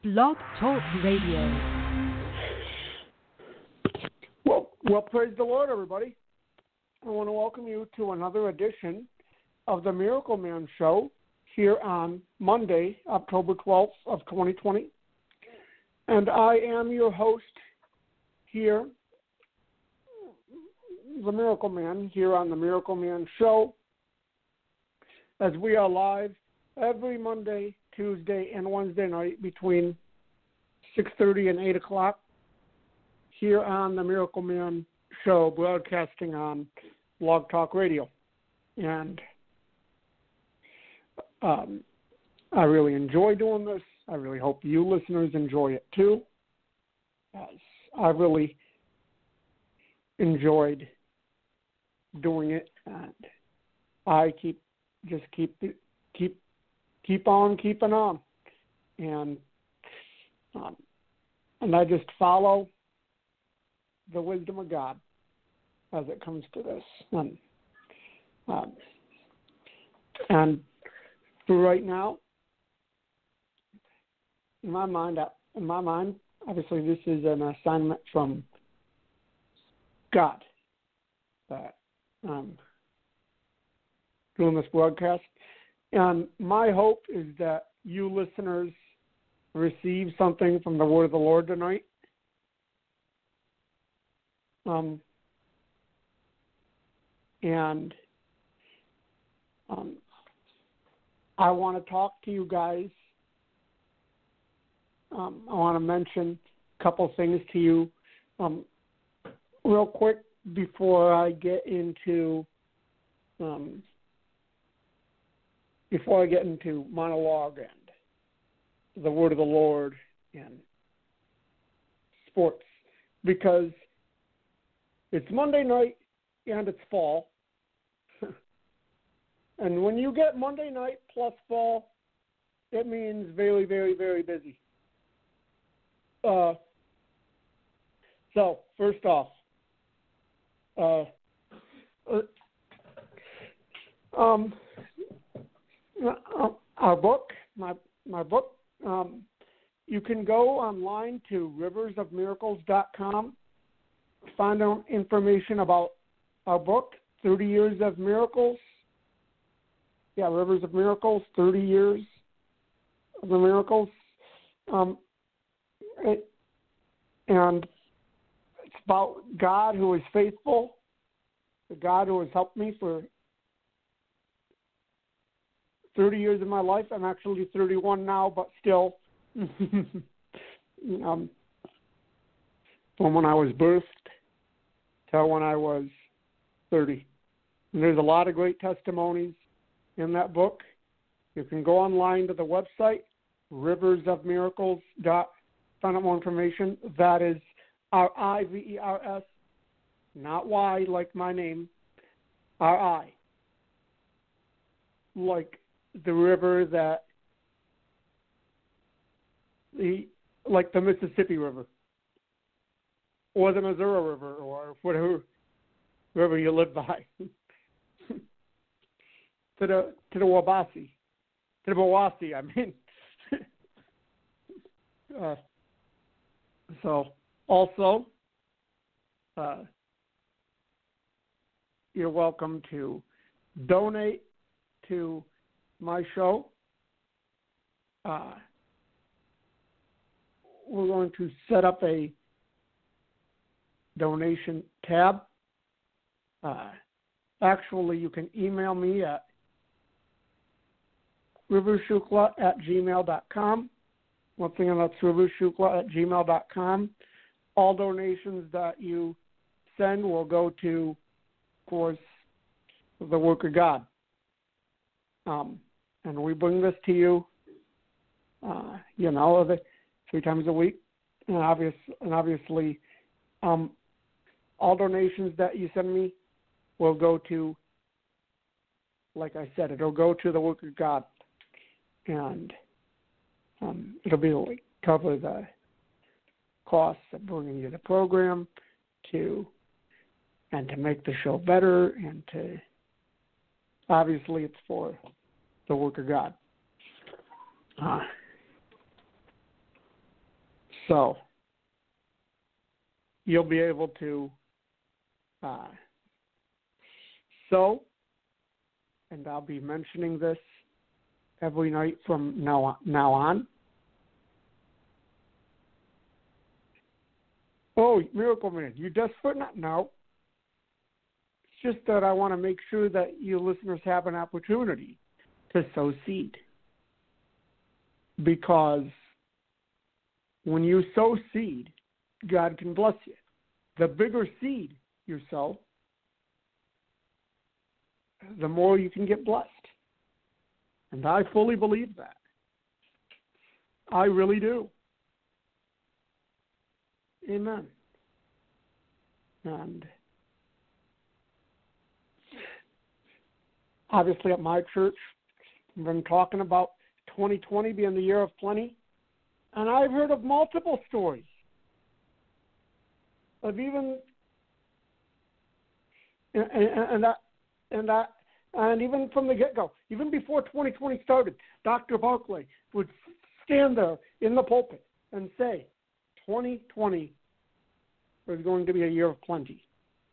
Blog Talk Radio. Well, praise the Lord, everybody. I want to welcome you to another edition of the Miracle Man Show here on Monday, October 12th of 2020. And I am your host here, the Miracle Man, here on the Miracle Man Show, as we are live every Monday, Tuesday, and Wednesday night between 6:30 and 8 o'clock here on the Miracle Man Show, broadcasting on Blog Talk Radio. And I really enjoy doing this. I really hope you listeners enjoy it too, as I really enjoyed doing it, and I keep on keeping on, and I just follow the wisdom of God as it comes to this, and for right now, in my mind, obviously this is an assignment from God that I'm doing this broadcast. And my hope is that you listeners receive something from the word of the Lord tonight. I want to talk to you guys. I want to mention a couple things to you real quick before I get into monologue and the word of the Lord and sports, because it's Monday night and it's fall. And when you get Monday night plus fall, it means very, very, very busy. So, first off, our book, my book, you can go online to riversofmiracles.com, find out information about our book, 30 Years of Miracles. Yeah, Rivers of Miracles, 30 Years of the Miracles. And it's about God who is faithful, the God who has helped me for 30 years of my life. I'm actually 31 now, but still, from when I was birthed to when I was 30. And there's a lot of great testimonies in that book. You can go online to the website, riversofmiracles. Find out more information. That is RIVERS, not Y like my name, RI, like the river like the Mississippi River, or the Missouri River, or whatever river you live by. to the Wabasi, I mean. So, also, you're welcome to donate to my show. We're going to set up a donation tab. Actually, you can email me at rivershukla@gmail.com. Once again, that's rivershukla@gmail.com. All donations that you send will go to, of course, the work of God. And we bring this to you, 3 times a week. And obviously, all donations that you send me will go to, like I said, it'll go to the work of God. And it'll be able to cover the costs of bringing you the program to make the show better, and to obviously it's for the work of God. So you'll be able to sow, and I'll be mentioning this every night from now on. Oh, Miracle Man, you desperate? No. It's just that I want to make sure that you listeners have an opportunity to sow seed. Because when you sow seed, God can bless you. The bigger seed you sow, the more you can get blessed. And I fully believe that. I really do. Amen. And obviously at my church, we've been talking about 2020 being the year of plenty. And I've heard of multiple stories of even and even from the get-go, even before 2020 started, Dr. Barclay would stand there in the pulpit and say, 2020 is going to be a year of plenty.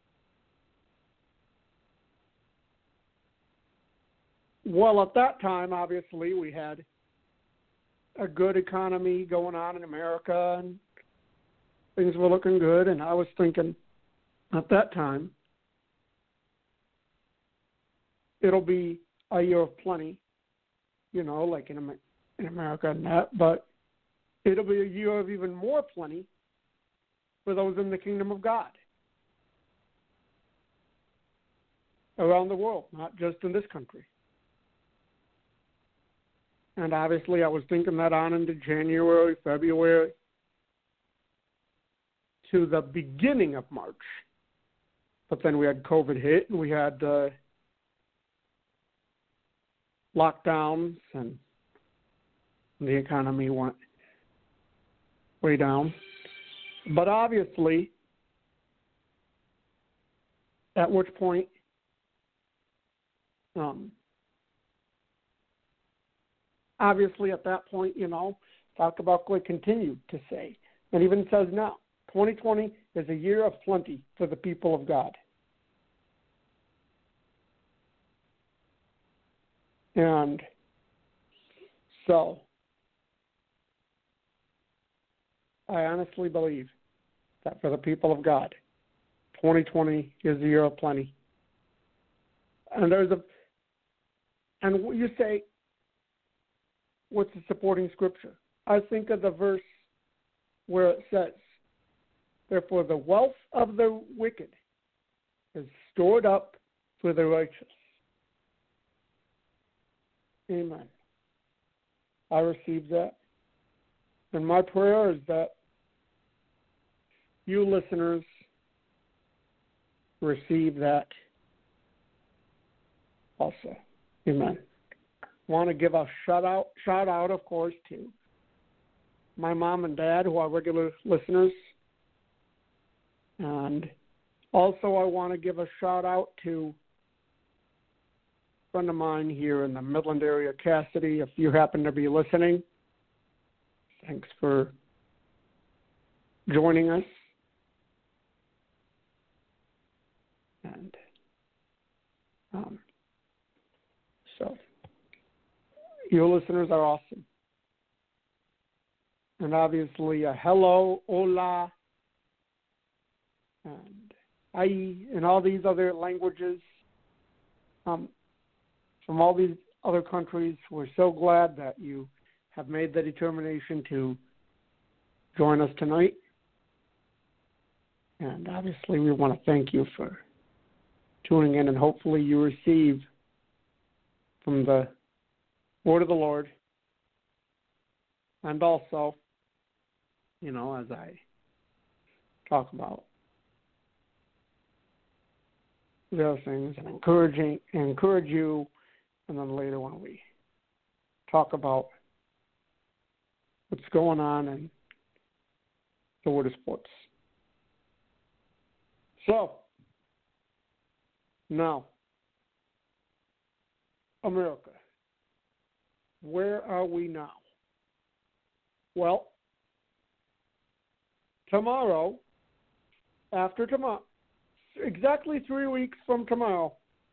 Well, at that time, obviously, we had a good economy going on in America, and things were looking good, and I was thinking at that time, it'll be a year of plenty, like in America and that, but it'll be a year of even more plenty for those in the kingdom of God around the world, not just in this country. And obviously I was thinking that on into January, February, to the beginning of March. But then we had COVID hit, and we had lockdowns, and the economy went way down. But obviously, at which point, obviously at that point, Dr. Buckley continued to say, and even says now, 2020 is a year of plenty for the people of God. And so, I honestly believe that for the people of God, 2020 is the year of plenty. And you say, what's the supporting scripture? I think of the verse where it says, therefore the wealth of the wicked is stored up for the righteous. Amen. I receive that. And my prayer is that you listeners receive that also. Amen. Want to give a shout out, of course, to my mom and dad, who are regular listeners. And also I want to give a shout out to a friend of mine here in the Midland area, Cassidy, if you happen to be listening. Thanks for joining us. And so your listeners are awesome. And obviously hello, hola, and ai, and all these other languages from all these other countries. We're so glad that you have made the determination to join us tonight. And obviously we want to thank you for tuning in, and hopefully you receive from the word of the Lord. And also, as I talk about the other things and encourage you, and then later when we talk about what's going on in the world of sports. So, now, America, where are we now? Well, tomorrow, after tomorrow, exactly 3 weeks from tomorrow,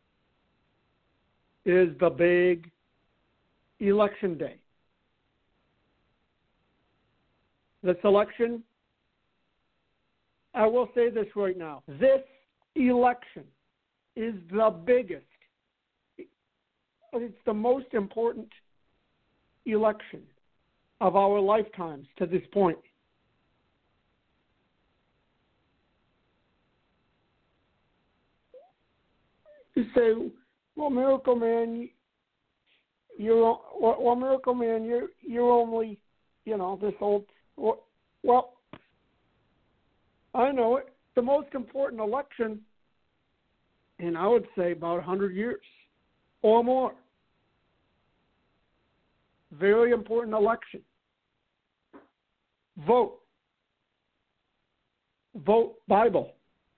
is the big election day. This election, I will say this right now, this election is the biggest, it's the most important election of our lifetimes to this point. You say, well, Miracle Man, you're only, this old. Well, I know it. The most important election in, I would say, about 100 years or more. Very important election. Vote. Vote Bible.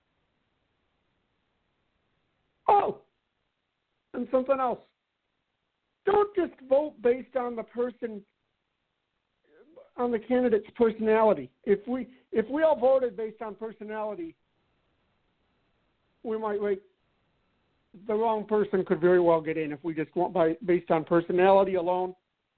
Oh, and something else. Don't just vote based on the person, on the candidate's personality. If we all voted based on personality, we might wait. The wrong person could very well get in if we just went based on personality alone.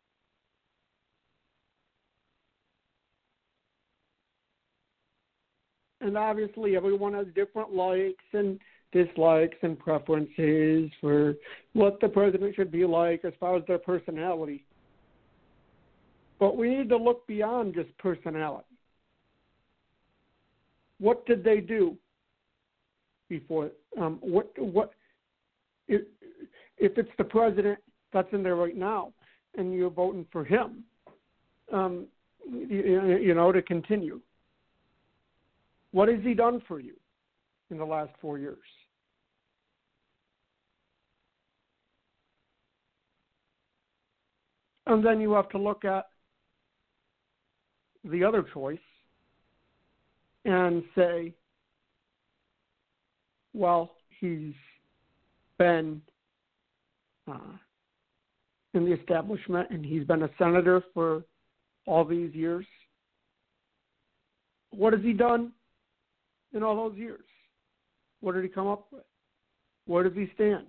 And obviously, everyone has different likes and dislikes and preferences for what the president should be like as far as their personality. But we need to look beyond just personality. What did they do before? What if it's the president that's in there right now and you're voting for him, to continue? What has he done for you in the last 4 years? And then you have to look at the other choice and say, well, he's been in the establishment and he's been a senator for all these years. What has he done in all those years? What did he come up with? Where does he stand?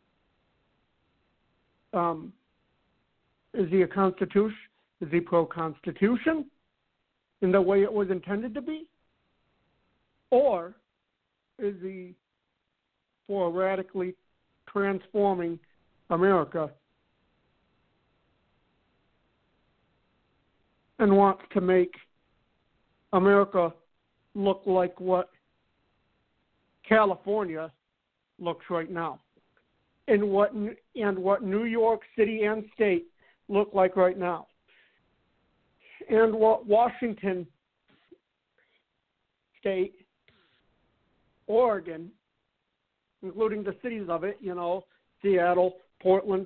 Is he a constitution? Is he pro-constitution in the way it was intended to be? Or is he for radically transforming America and wants to make America look like what California looks right now, and what New York City and state look like right now, and what Washington State, Oregon, including the cities of it, Seattle, Portland,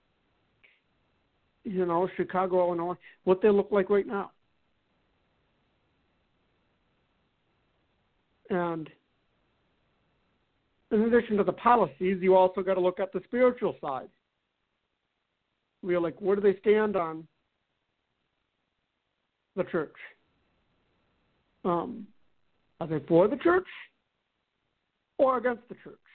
Chicago, Illinois, what they look like right now. And in addition to the policies, you also got to look at the spiritual side. We're like, where do they stand on the church? Are they for the church or against the church?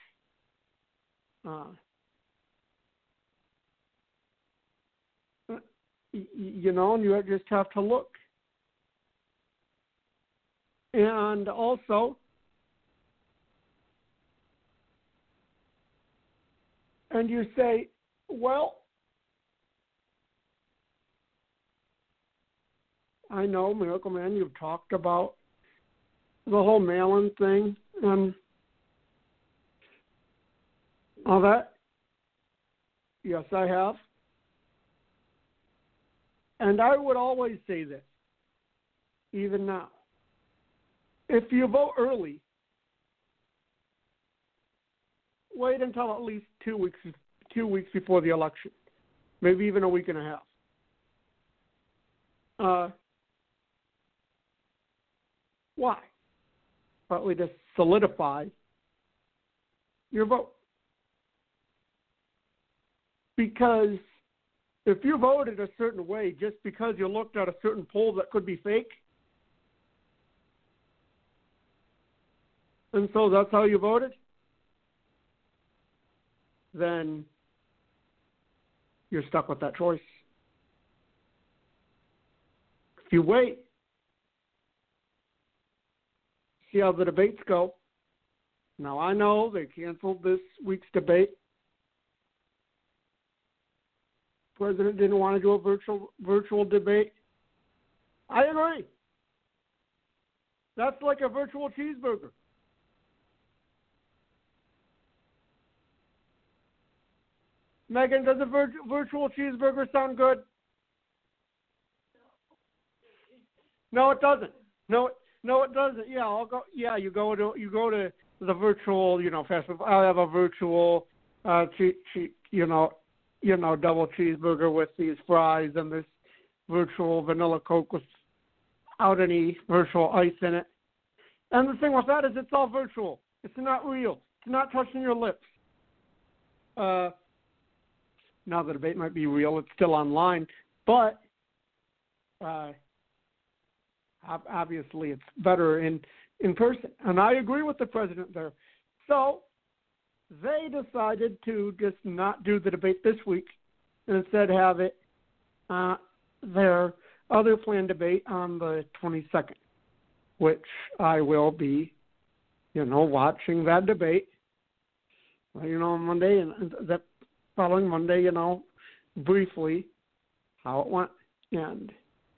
And you just have to look. And also, and you say, well, I know, Miracle Man, you've talked about the whole mail-in thing and all that. Yes, I have. And I would always say this, even now. If you vote early, wait until at least 2 weeks before the election, maybe even a week and a half. Why? Partly to solidify your vote. Because if you voted a certain way just because you looked at a certain poll that could be fake, and so that's how you voted, then you're stuck with that choice. If you wait, see how the debates go. Now, I know they canceled this week's debate. The president didn't want to do a virtual debate. I agree. That's like a virtual cheeseburger. Megan, does a virtual cheeseburger sound good? No, it doesn't. No, it doesn't. Yeah, I'll go. Yeah, you go to the virtual, fast food. I'll have a virtual, double cheeseburger with these fries and this virtual vanilla Coke without any virtual ice in it. And the thing with that is it's all virtual. It's not real. It's not touching your lips. Now the debate might be real. It's still online, but obviously it's better in person. And I agree with the president there. So they decided to just not do the debate this week and instead have it their other planned debate on the 22nd, which I will be, watching that debate, on Monday, and that following Monday, briefly how it went. And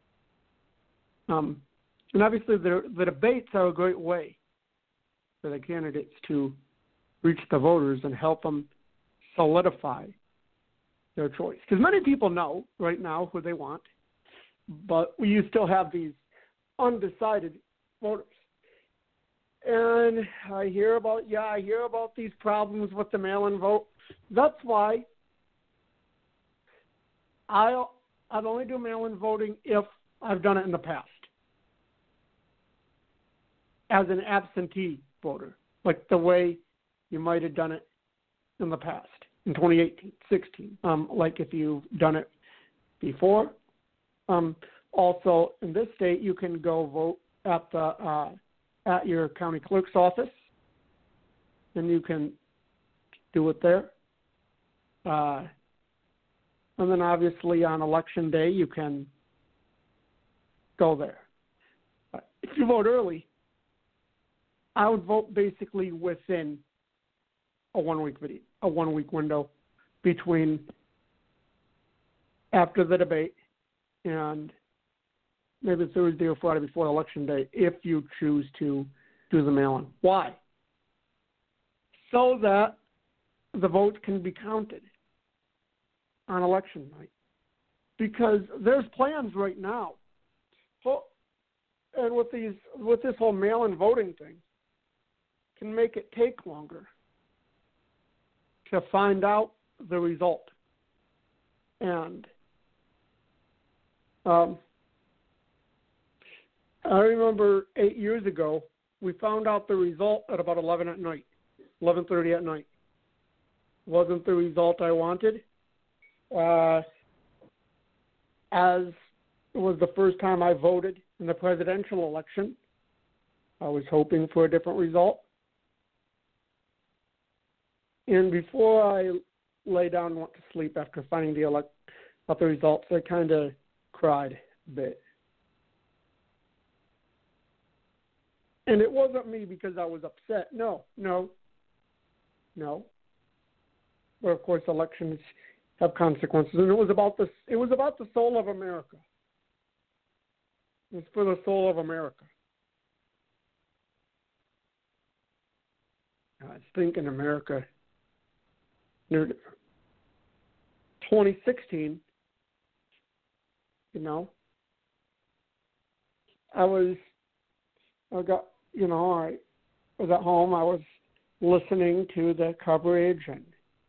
obviously the debates are a great way for the candidates to reach the voters and help them solidify their choice. Because many people know right now who they want, but you still have these undecided voters. And I hear about these problems with the mail-in vote. That's why I'd only do mail-in voting if I've done it in the past as an absentee voter, like the way you might have done it in the past, in 2018, 16, like if you've done it before. Also, in this state, you can go vote at your county clerk's office, and you can do it there. And then obviously on election day, you can go there. If you vote early, I would vote basically within a 1 week window between after the debate and maybe Thursday or Friday before election day, if you choose to do the mail-in. Why? So that the votes can be counted on election night. Because there's plans right now. And with this whole mail-in voting thing, can make it take longer to find out the result. And I remember 8 years ago, we found out the result at about 11:30 at night. Wasn't the result I wanted. As it was the first time I voted in the presidential election, I was hoping for a different result. And before I lay down and went to sleep after finding the results, I kind of cried a bit. And it wasn't me because I was upset. No. But of course, elections have consequences, and it was about the soul of America. It's for the soul of America. I think in America, 2016, I was at home. I was listening to the coverage, and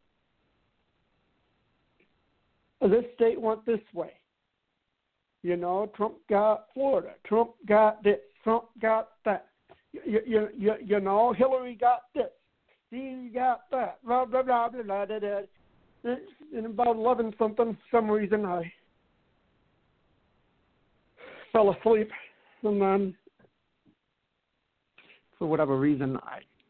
this state went this way. Trump got Florida. Trump got this. Trump got that. Hillary got this. He got that. Blah, blah, blah, blah, blah, blah, blah. And about 11 something, for some reason, I fell asleep. And then, for whatever reason, I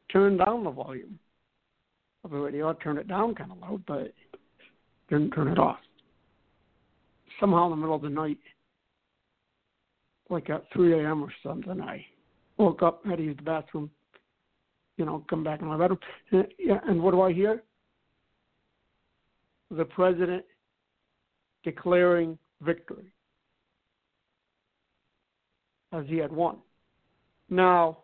turn down the volume of the radio. I turned it down kind of loud, but didn't turn it off. Somehow in the middle of the night, like at 3 a.m. or something, I woke up, had to use the bathroom, come back in my bedroom. And what do I hear? The president declaring victory as he had won. Now,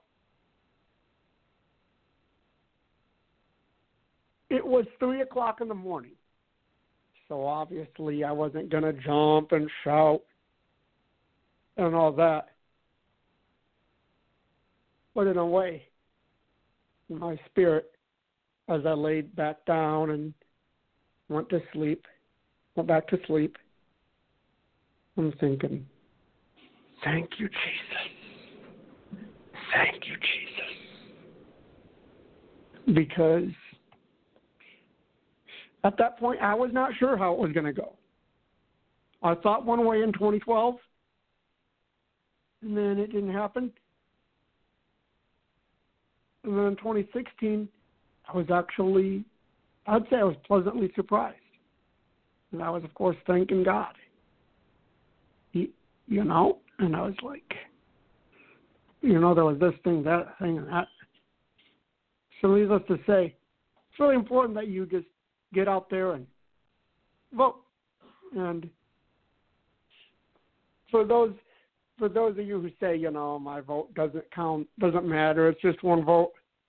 it was 3 o'clock in the morning, so obviously I wasn't going to jump and shout and all that. But in a way, my spirit, as I laid back down and went back to sleep, I'm thinking, thank you, Jesus. Thank you, Jesus. Because at that point, I was not sure how it was going to go. I thought one way in 2012, and then it didn't happen. And then in 2016, I'd say I was pleasantly surprised. And I was, of course, thanking God. And I was like, there was this thing, that thing, and that. So needless to say, it's really important that you just get out there and vote. And for those of you who say, my vote doesn't count, doesn't matter, it's just one vote.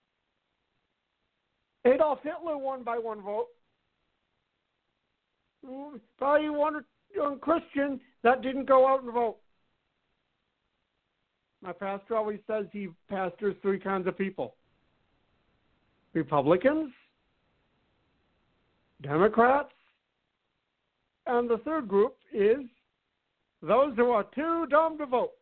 Adolf Hitler won by one vote. Probably one Christian that didn't go out and vote. My pastor always says he pastors three kinds of people: Republicans, Democrats, and the third group is those who are too dumb to vote.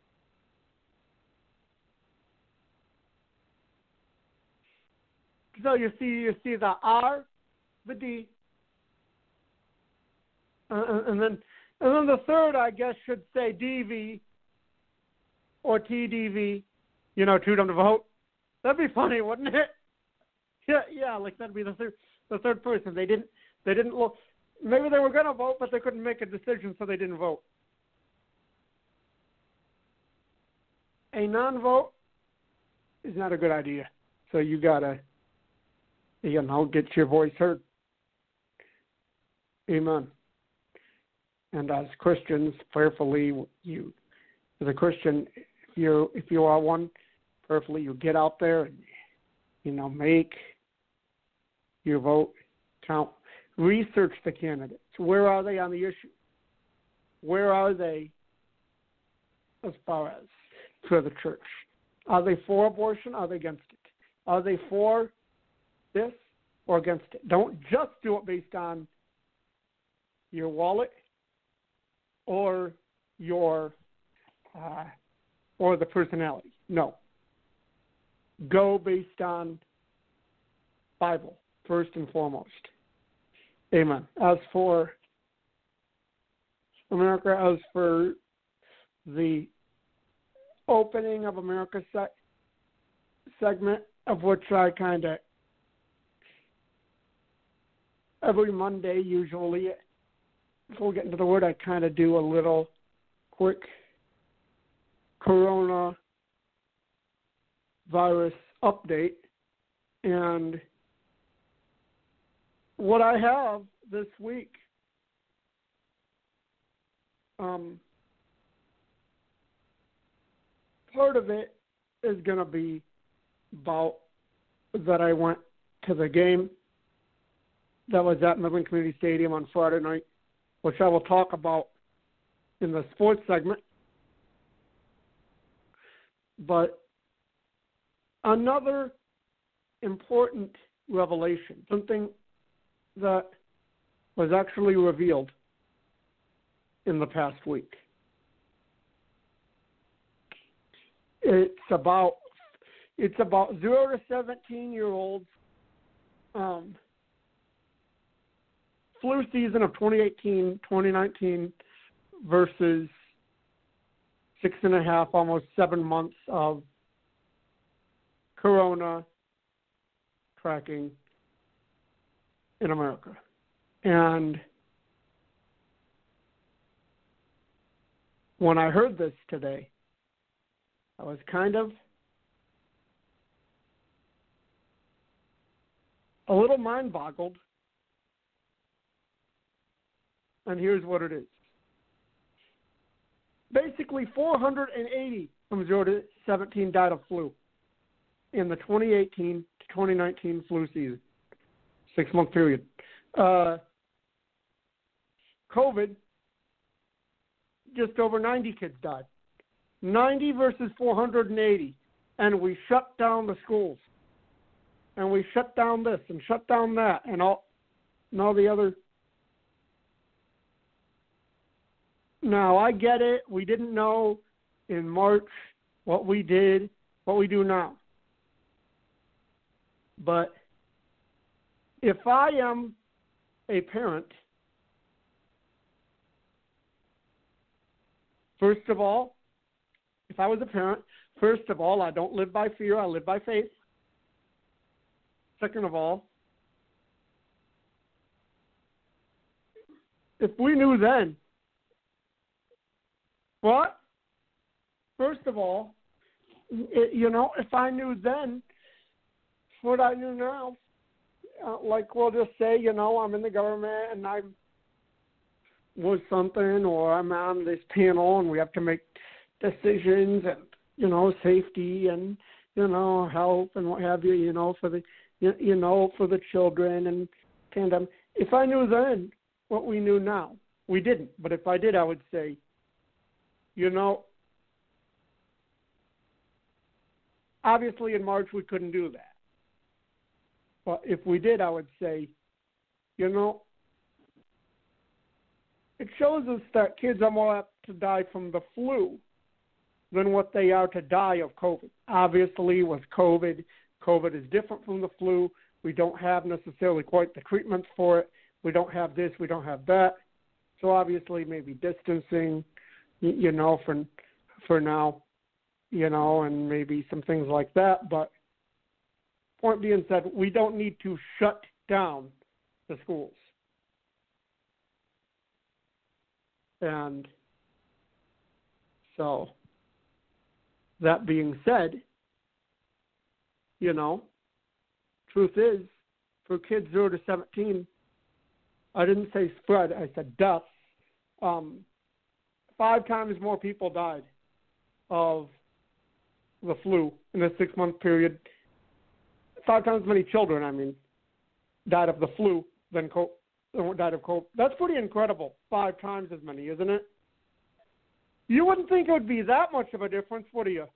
So you see the R, the D, and then the third, I guess, should say DV or TDV. Too dumb to vote. That'd be funny, wouldn't it? Yeah, like that'd be the third person. They didn't look. Maybe they were going to vote, but they couldn't make a decision, so they didn't vote. A non-vote is not a good idea. So you gotta, get your voice heard. Amen. And as Christians, prayerfully, as a Christian, if you are one, prayerfully you get out there and make your vote count. Research the candidates. Where are they on the issue? Where are they as far as for the church? Are they for abortion? Are they against it? Are they for this or against it? Don't just do it based on your wallet or your or the personality. No. Go based on Bible first and foremost. Amen. As for America, as for the opening of America segment, of which I kind of every Monday usually, before we get into the word, I kind of do a little quick coronavirus update. And what I have this week, part of it is going to be about that I went to the game that was at Midland Community Stadium on Friday night, which I will talk about in the sports segment. But another important revelation, something that was actually revealed in the past week. It's about 0 to 17-year-olds flu season of 2018-2019 versus 6.5, almost 7 months of corona tracking in America. And when I heard this today, I was kind of a little mind-boggled. And here's what it is. Basically, 480 from 0 to 17 died of flu in the 2018 to 2019 flu season, 6-month period. COVID, just over 90 kids died. 90 versus 480. And we shut down the schools. And we shut down this and shut down that and all the other. Now, I get it. We didn't know in March what we did, what we do now. But if I am a parent, first of all, if I was a parent, first of all, I don't live by fear, I live by faith. Second of all, if we knew then, what? First of all, if I knew then what I knew now, like we'll just say, I'm in the government and I was something, or I'm on this panel and we have to make decisions and, safety and, health and what have you, for the, for the children and pandemic. If I knew then what we knew now, we didn't. But if I did, I would say, obviously in March we couldn't do that. But if we did, I would say, it shows us that kids are more apt to die from the flu than what they are to die of COVID. Obviously, with COVID is different from the flu. We don't have necessarily quite the treatments for it. We don't have this, we don't have that. So obviously maybe distancing, for now, and maybe some things like that. But point being said, we don't need to shut down the schools. And so, that being said, truth is, for kids 0 to 17, I didn't say spread, I said deaths. 5 times more people died of the flu in a 6-month period. 5 times as many children, died of the flu than died of COVID. That's pretty incredible. 5 times as many, isn't it? You wouldn't think it would be that much of a difference, would you?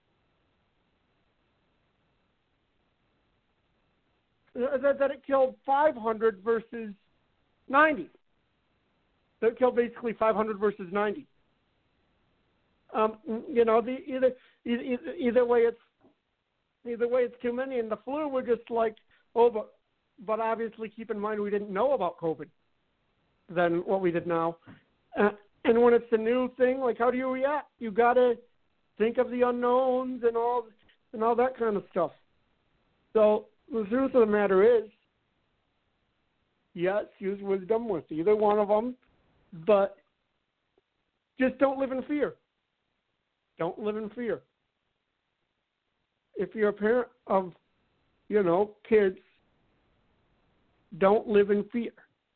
That it killed 500 versus 90. That it killed basically 500 versus 90. Either way it's too many. And the flu, we're just like, but obviously keep in mind we didn't know about COVID than what we did now. And when it's a new thing, like how do you react? You got to think of the unknowns and all that kind of stuff. So the truth of the matter is, yes, use wisdom with either one of them, but just don't live in fear. Don't live in fear. If you're a parent of, kids, don't live in fear.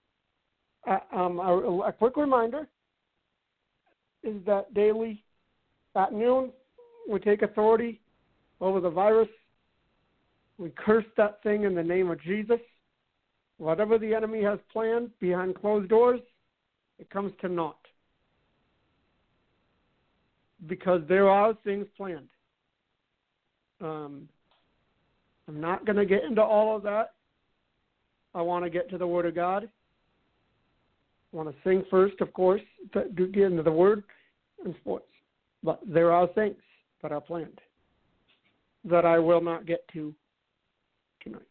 A quick reminder is that daily at noon we take authority over the virus. We curse that thing in the name of Jesus. Whatever the enemy has planned behind closed doors, it comes to naught. Because there are things planned. I'm not going to get into all of that. I want to get to the Word of God. I want to sing first, of course, to get into the Word and sports. But there are things that are planned that I will not get to tonight.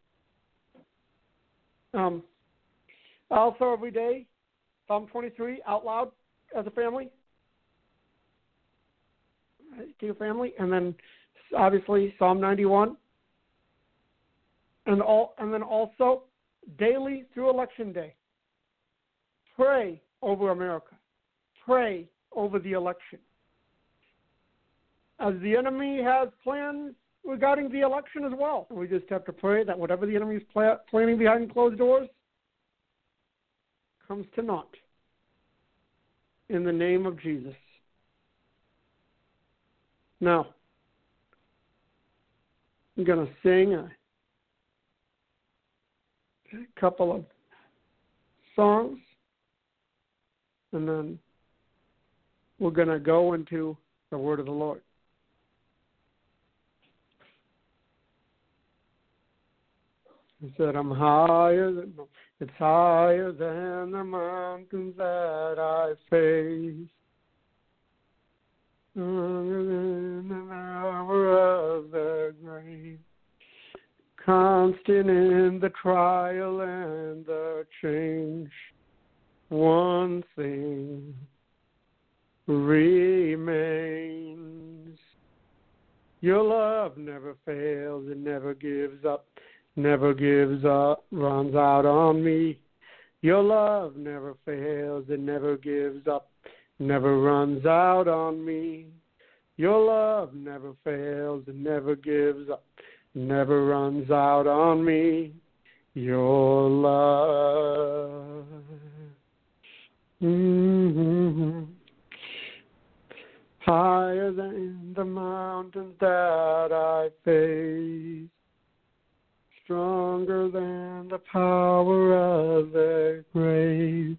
Also, every day, Psalm 23 out loud as a family. To your family. And then, obviously, Psalm 91. and then also daily through Election Day. Pray over America. Pray over the election. As the enemy has plans regarding the election as well, we just have to pray that whatever the enemy is planning behind closed doors comes to naught. In the name of Jesus. Now, I'm going to sing a couple of songs, and then we're going to go into the word of the Lord. He said, it's higher than the mountains that I face. Stronger than the hour of the grave. Constant in the trial and the change. One thing remains. Your love never fails, it never gives up. Never gives up, runs out on me. Your love never fails, it never gives up, never runs out on me. Your love never fails, it never gives up, never runs out on me. Your love. Higher than the mountains that I face. Stronger than the power of the grave.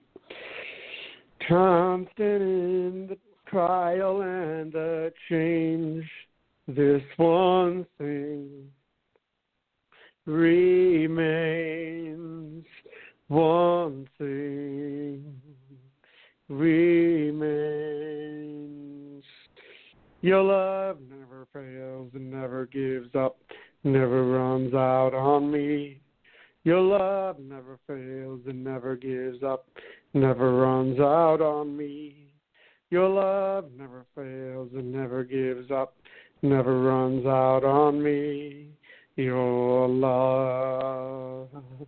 Constant in the trial and the change. This one thing remains. One thing remains. Your love never fails and never gives up. Never runs out on me. Your love never fails and never gives up, never runs out on me. Your love never fails and never gives up, never runs out on me. Your love.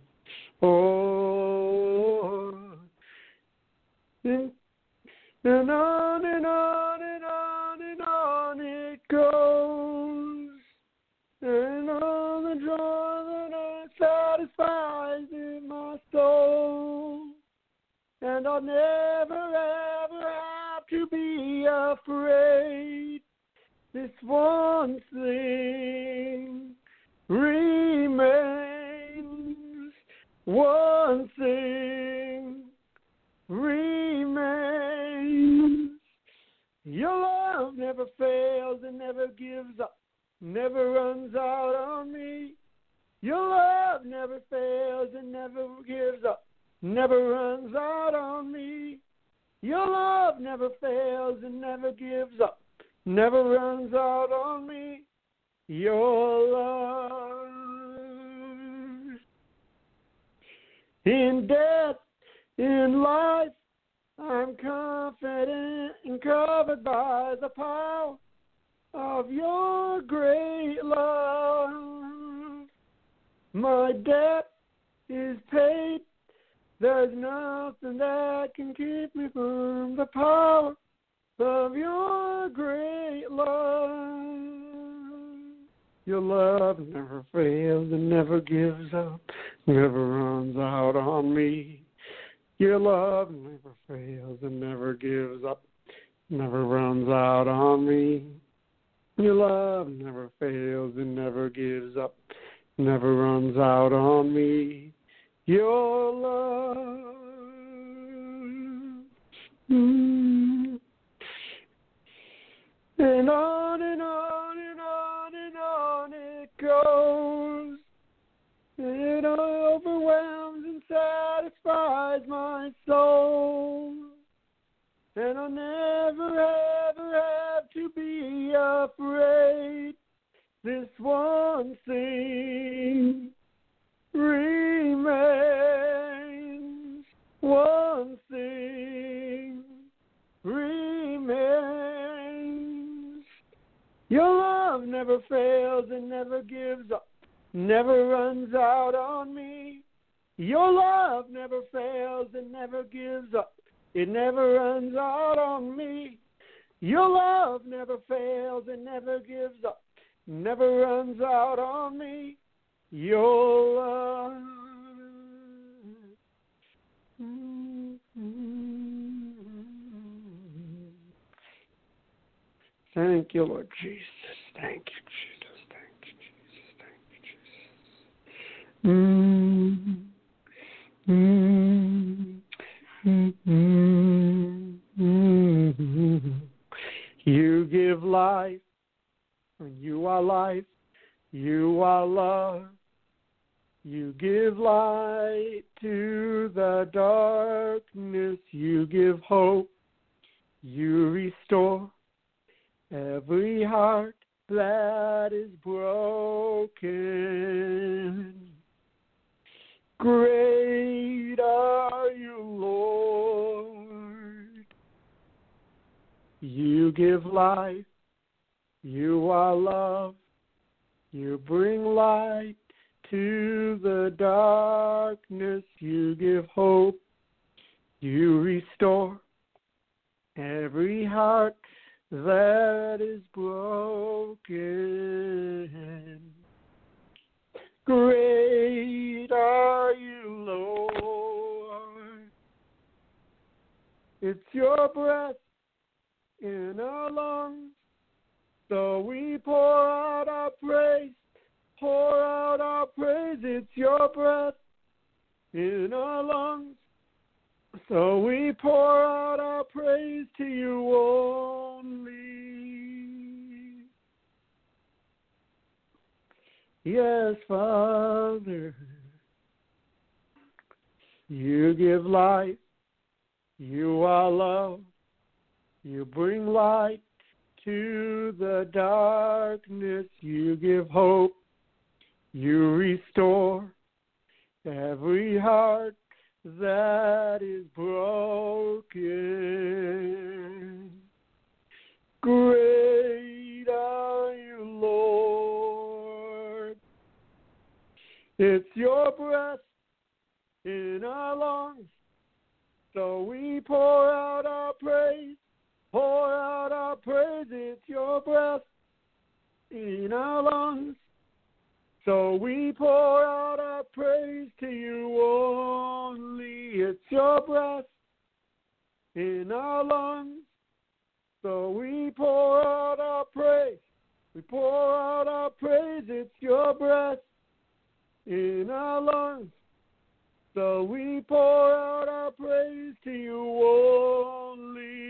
Oh, and on and on and on and on it goes. And all the joy that satisfies in my soul. And I'll never, ever have to be afraid. This one thing remains. One thing remains. Your love never fails and never gives up. Never runs out on me. Your love never fails and never gives up. Never runs out on me. Your love never fails and never gives up. Never runs out on me. Your love. In death, in life, I'm confident and covered by the power of your great love. My debt is paid. There's nothing that can keep me from the power of your great love. Your love never fails and never gives up, never runs out on me. Your love never fails and never gives up, never runs out on me. Your love never fails and never gives up, never runs out on me. Your love. And on and on and on and on it goes. It overwhelms and satisfies my soul. And I'll never, ever have to be afraid. This one thing remains. One thing remains. Your love never fails and never gives up, never runs out on me. Your love never fails and never gives up. It never runs out on me. Your love never fails and never gives up. Never runs out on me. Your love. Thank you, Lord Jesus. Thank you, Jesus. Thank you, Jesus. Thank you, Jesus. You give life, and you are life. You are love. You give light to the darkness. You give hope. You restore every heart that is broken. Great are you, Lord. You give life. You are love. You bring light to the darkness. You give hope. You restore every heart that is broken. Great are you, Lord. It's your breath in our lungs, so we pour out our praise. Pour out our praise. It's your breath in our lungs, so we pour out our praise to you only. Yes, Father, you give life. You are love. You bring light to the darkness. You give hope. You restore every heart that is broken. Great are you, Lord. It's your breath in our lungs, so we pour out our praise. Pour out our praise. It's your breath in our lungs, so we pour out our praise to you only. It's your breath in our lungs, so we pour out our praise. We pour out our praise. It's your breath in our lungs, so we pour out our praise to you only.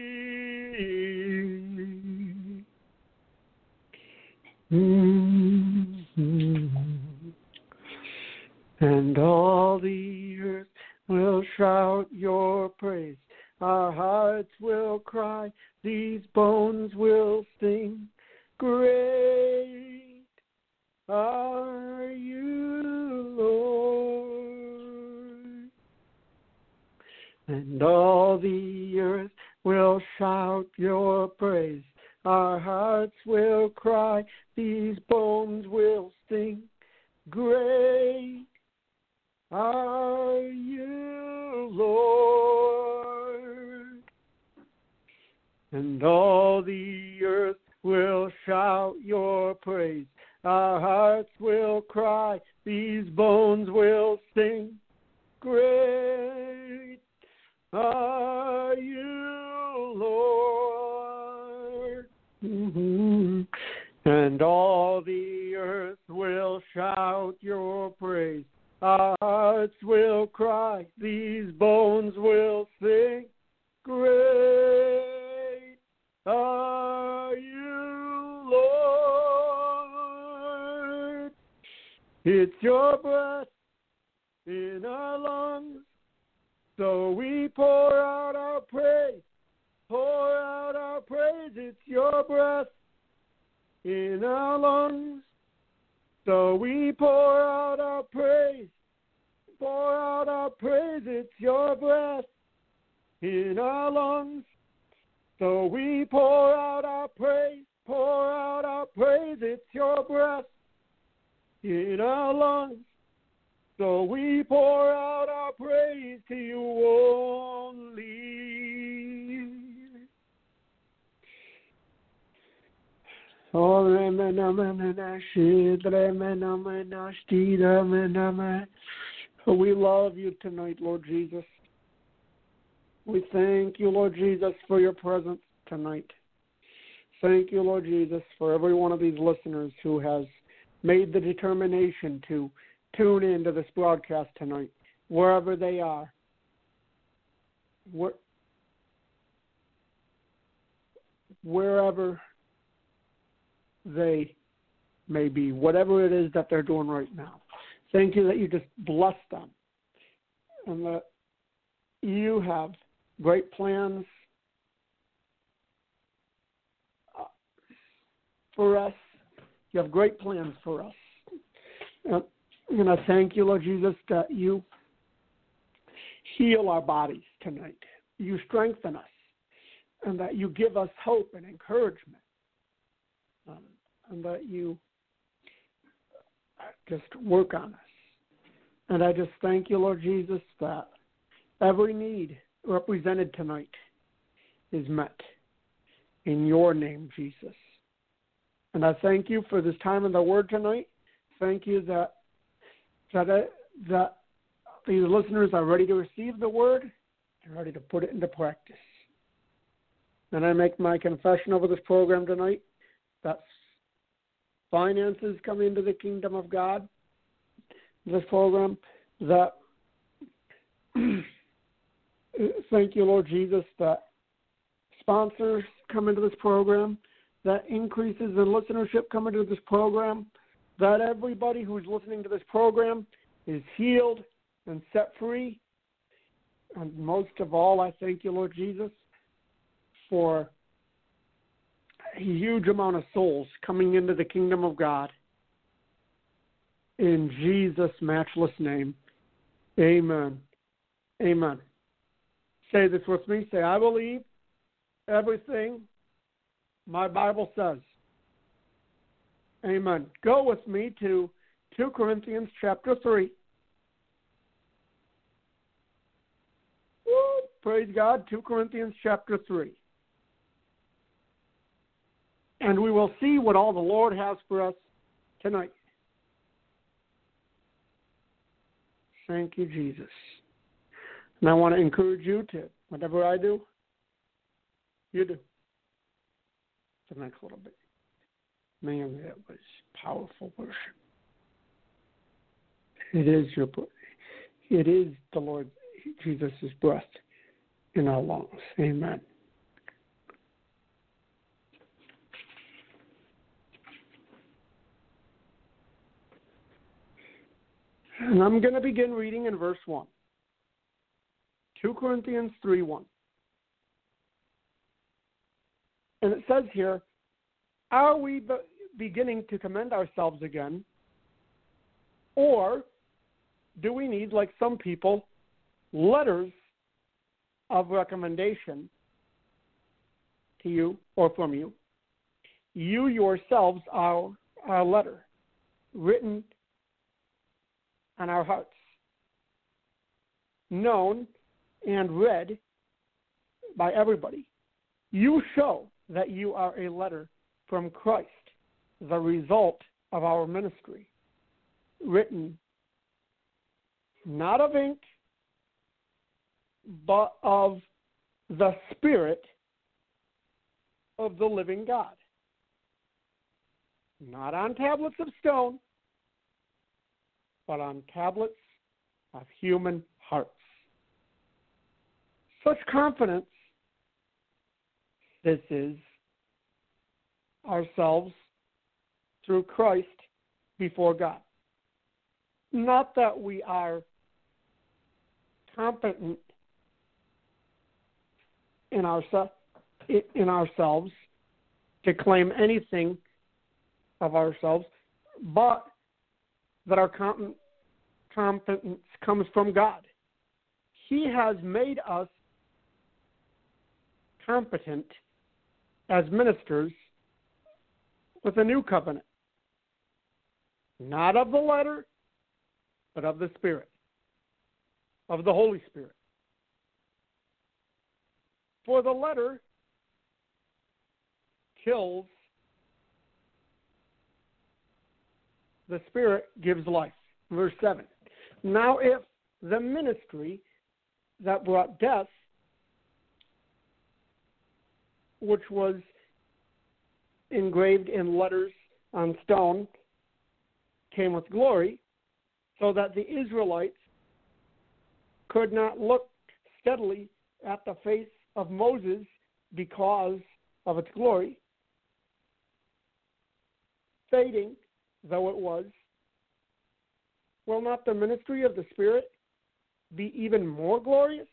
And all the earth will shout your praise. Our hearts will cry. These bones will sing. Great are you, Lord. And all the earth will shout your praise. Our hearts will cry. These bones will sing. Great are you, Lord. And all the earth will shout your praise. Our hearts will cry. These bones will sing. Great are you, Lord. And all the earth will shout your praise. Our hearts will cry. These bones will sing. Great are you, Lord. It's your breath in our lungs, so we pour out our praise. Pour out our praise. It's your breath in our lungs, so we pour out our praise. Pour out our praise. It's your breath in our lungs, so we pour out our praise. Pour out our praise. It's your breath in our lungs. So we pour out our praise to you only. We love you tonight, Lord Jesus. We thank you, Lord Jesus, for your presence tonight. Thank you, Lord Jesus, for every one of these listeners who has made the determination to tune into this broadcast tonight, wherever they are. Wherever they may be, whatever it is that they're doing right now. Thank you that you just bless them and that you have great plans for us. You have great plans for us. And I thank you, Lord Jesus, that you heal our bodies tonight. You strengthen us, and that you give us hope and encouragement, and that you just work on us. And I just thank you, Lord Jesus, that every need represented tonight is met in your name, Jesus. And I thank you for this time in the Word tonight. Thank you that these listeners are ready to receive the Word and ready to put it into practice. And I make my confession over this program tonight that finances come into the kingdom of God, this program, that thank you, Lord Jesus, that sponsors come into this program, that increases in listenership come into this program, that everybody who's listening to this program is healed and set free. And most of all, I thank you, Lord Jesus, for a huge amount of souls coming into the kingdom of God. In Jesus' matchless name, amen. Amen. Say this with me. Say, I believe everything my Bible says. Amen. Go with me to 2 Corinthians chapter 3. Woo, praise God, 2 Corinthians chapter 3. And we will see what all the Lord has for us tonight. Thank you, Jesus. And I want to encourage you to, whatever I do, you do. The next little bit. Man, that was powerful worship. It is the Lord Jesus' breath in our lungs. Amen. And I'm going to begin reading in verse 1. 2 Corinthians 3:1. And it says here, are we beginning to commend ourselves again? Or do we need, like some people, letters of recommendation to you or from you? You yourselves are our letter, written on our hearts, known and read by everybody. You show that you are a letter from Christ, the result of our ministry, written not of ink, but of the Spirit of the living God, not on tablets of stone, but on tablets of human hearts. Such confidence, this is ourselves through Christ before God. Not that we are competent in ourselves to claim anything of ourselves, but that our competence comes from God. He has made us competent as ministers with a new covenant. not of the letter, but of the Spirit, of the Holy Spirit. For the letter kills, the Spirit gives life. Verse 7. Now if the ministry that brought death, which was engraved in letters on stone, came with glory, so that the Israelites could not look steadily at the face of Moses because of its glory, fading though it was, will not the ministry of the Spirit be even more glorious?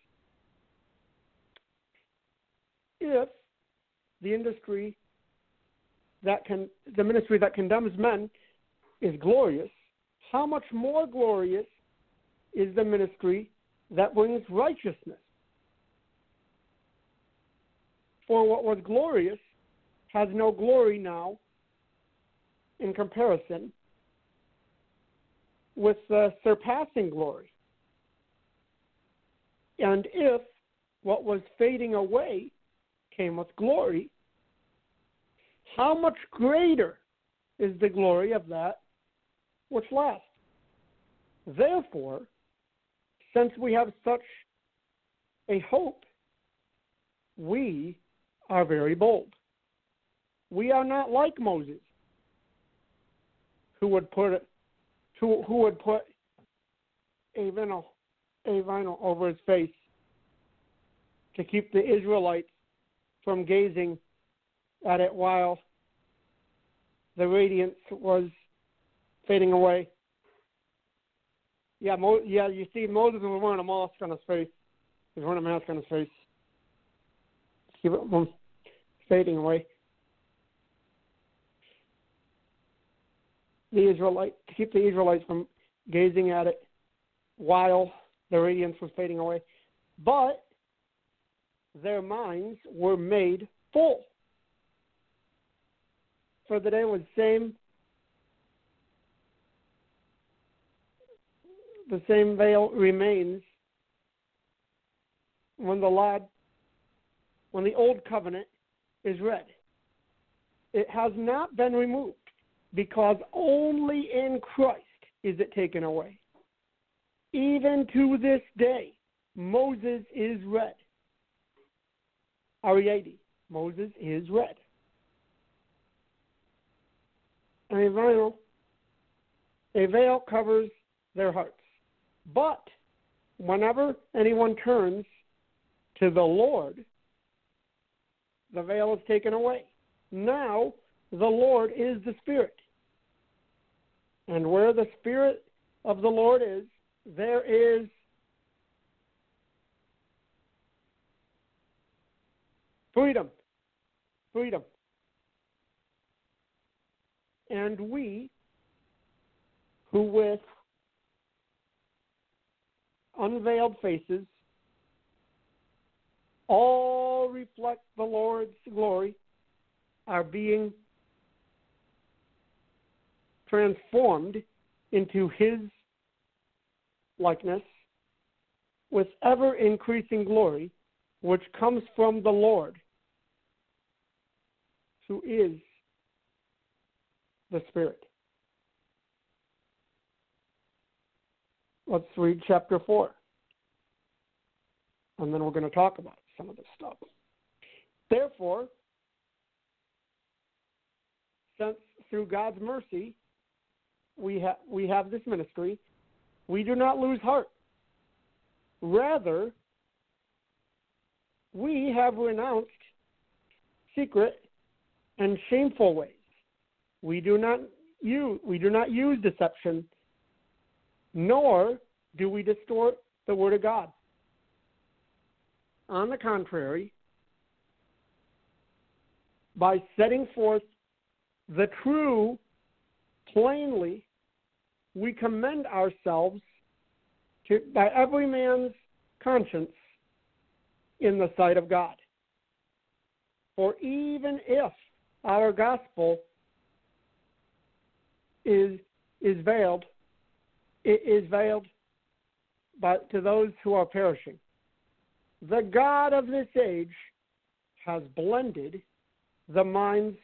If the ministry that condemns men is glorious, how much more glorious is the ministry that brings righteousness? For what was glorious has no glory now in comparison with the surpassing glory. And if what was fading away came with glory, how much greater is the glory of that which lasts? Therefore, since we have such a hope, we are very bold. We are not like Moses, who would put a vinyl over his face to keep the Israelites from gazing at it while the radiance was fading away. You see, Moses was wearing a mask on his face. He was wearing a mask on his face to keep it from fading away. To keep the Israelites from gazing at it while the radiance was fading away. But their minds were made full. For the day was the same veil remains when the old covenant is read. It has not been removed, because only in Christ is it taken away. Even to this day, Moses is read. Ariady, Moses is read. And a veil covers their hearts. But whenever anyone turns to the Lord, the veil is taken away. Now the Lord is the Spirit. And where the Spirit of the Lord is, there is freedom. Freedom. And we, who with unveiled faces all reflect the Lord's glory, are being transformed into His likeness with ever-increasing glory, which comes from the Lord, who is the Spirit. Let's read chapter 4. And then we're going to talk about some of this stuff. Therefore, since through God's mercy we have this ministry, we do not lose heart. Rather, we have renounced secret and shameful ways. We do not use deception, nor do we distort the word of God. On the contrary, by setting forth the true plainly, we commend ourselves by every man's conscience in the sight of God. For even if our gospel is is veiled. It is veiled but to those who are perishing. The God of this age has blinded the minds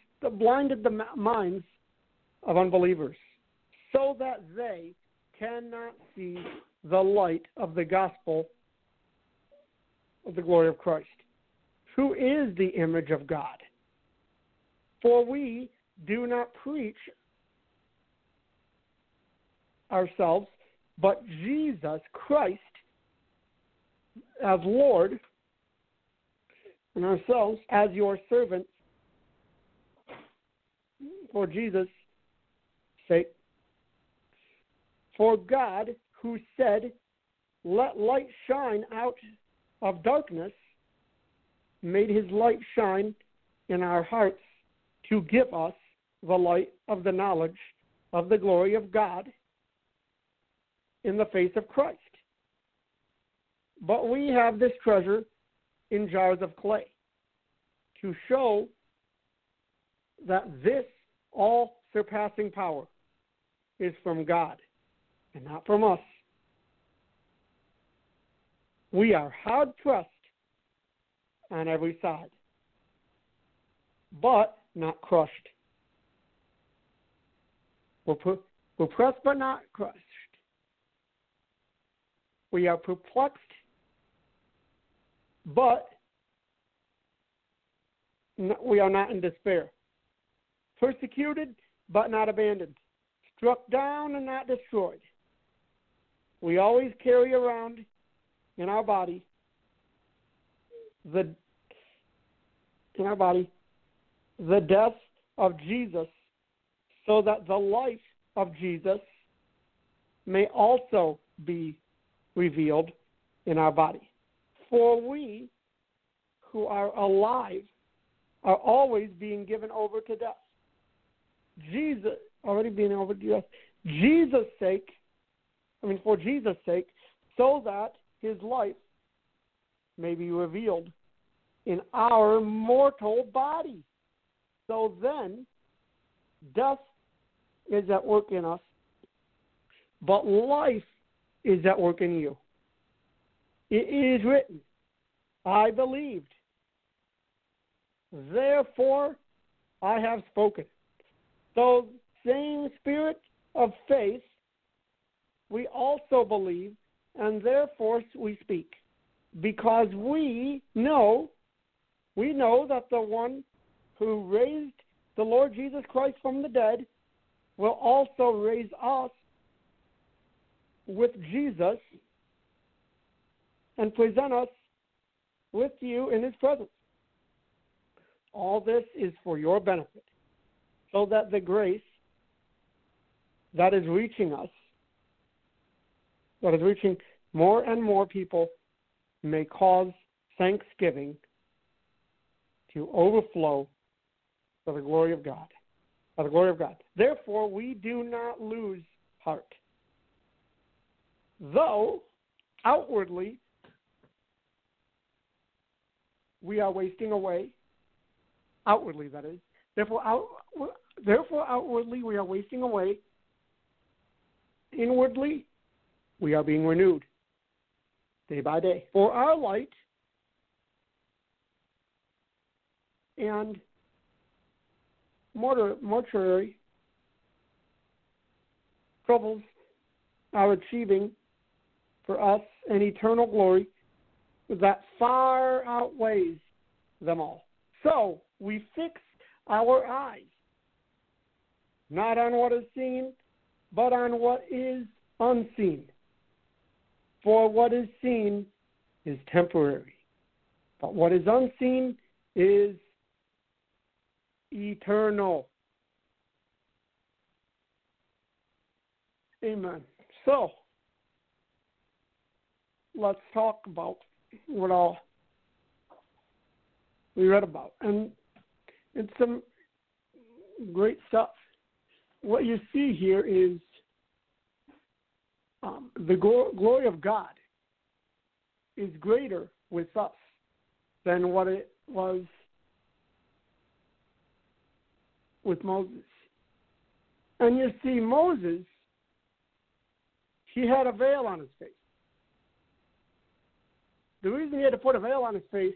of unbelievers, so that they cannot see the light of the gospel of the glory of Christ, who is the image of God. For we do not preach ourselves, but Jesus Christ as Lord, and ourselves as your servants for Jesus' sake. For God, who said, "Let light shine out of darkness," made his light shine in our hearts to give us the light of the knowledge of the glory of God in the face of Christ. But we have this treasure in jars of clay to show that this all-surpassing power is from God and not from us. We are hard-pressed on every side, but not crushed. We're pressed but not crushed. We are perplexed, but we are not in despair. Persecuted, but not abandoned. Struck down and not destroyed. We always carry around in our body the death of Jesus, so that the life of Jesus may also be revealed in our body. For we who are alive are always being given over to death. For Jesus' sake, so that his life may be revealed in our mortal body. So then, death is at work in us, but life is at work in you. It is written, I believed, therefore I have spoken. So, same spirit of faith, we also believe, and therefore we speak, because we know that the one who raised the Lord Jesus Christ from the dead will also raise us with Jesus and present us with you in his presence. All this is for your benefit, so that the grace that is reaching us, that is reaching more and more people, may cause thanksgiving to overflow for the glory of God. For the glory of God. Therefore, we do not lose heart. Though outwardly we are wasting away, outwardly that is. Therefore, outwardly we are wasting away. Inwardly, we are being renewed day by day. For our light and mortuary troubles are achieving for us an eternal glory that far outweighs them all. So we fix our eyes not on what is seen, but on what is unseen. For what is seen is temporary, but what is unseen is eternal. Amen. So, let's talk about what all we read about. And it's some great stuff. What you see here is the glory of God is greater with us than what it was with Moses. And you see, Moses he had a veil on his face. The reason he had to put a veil on his face,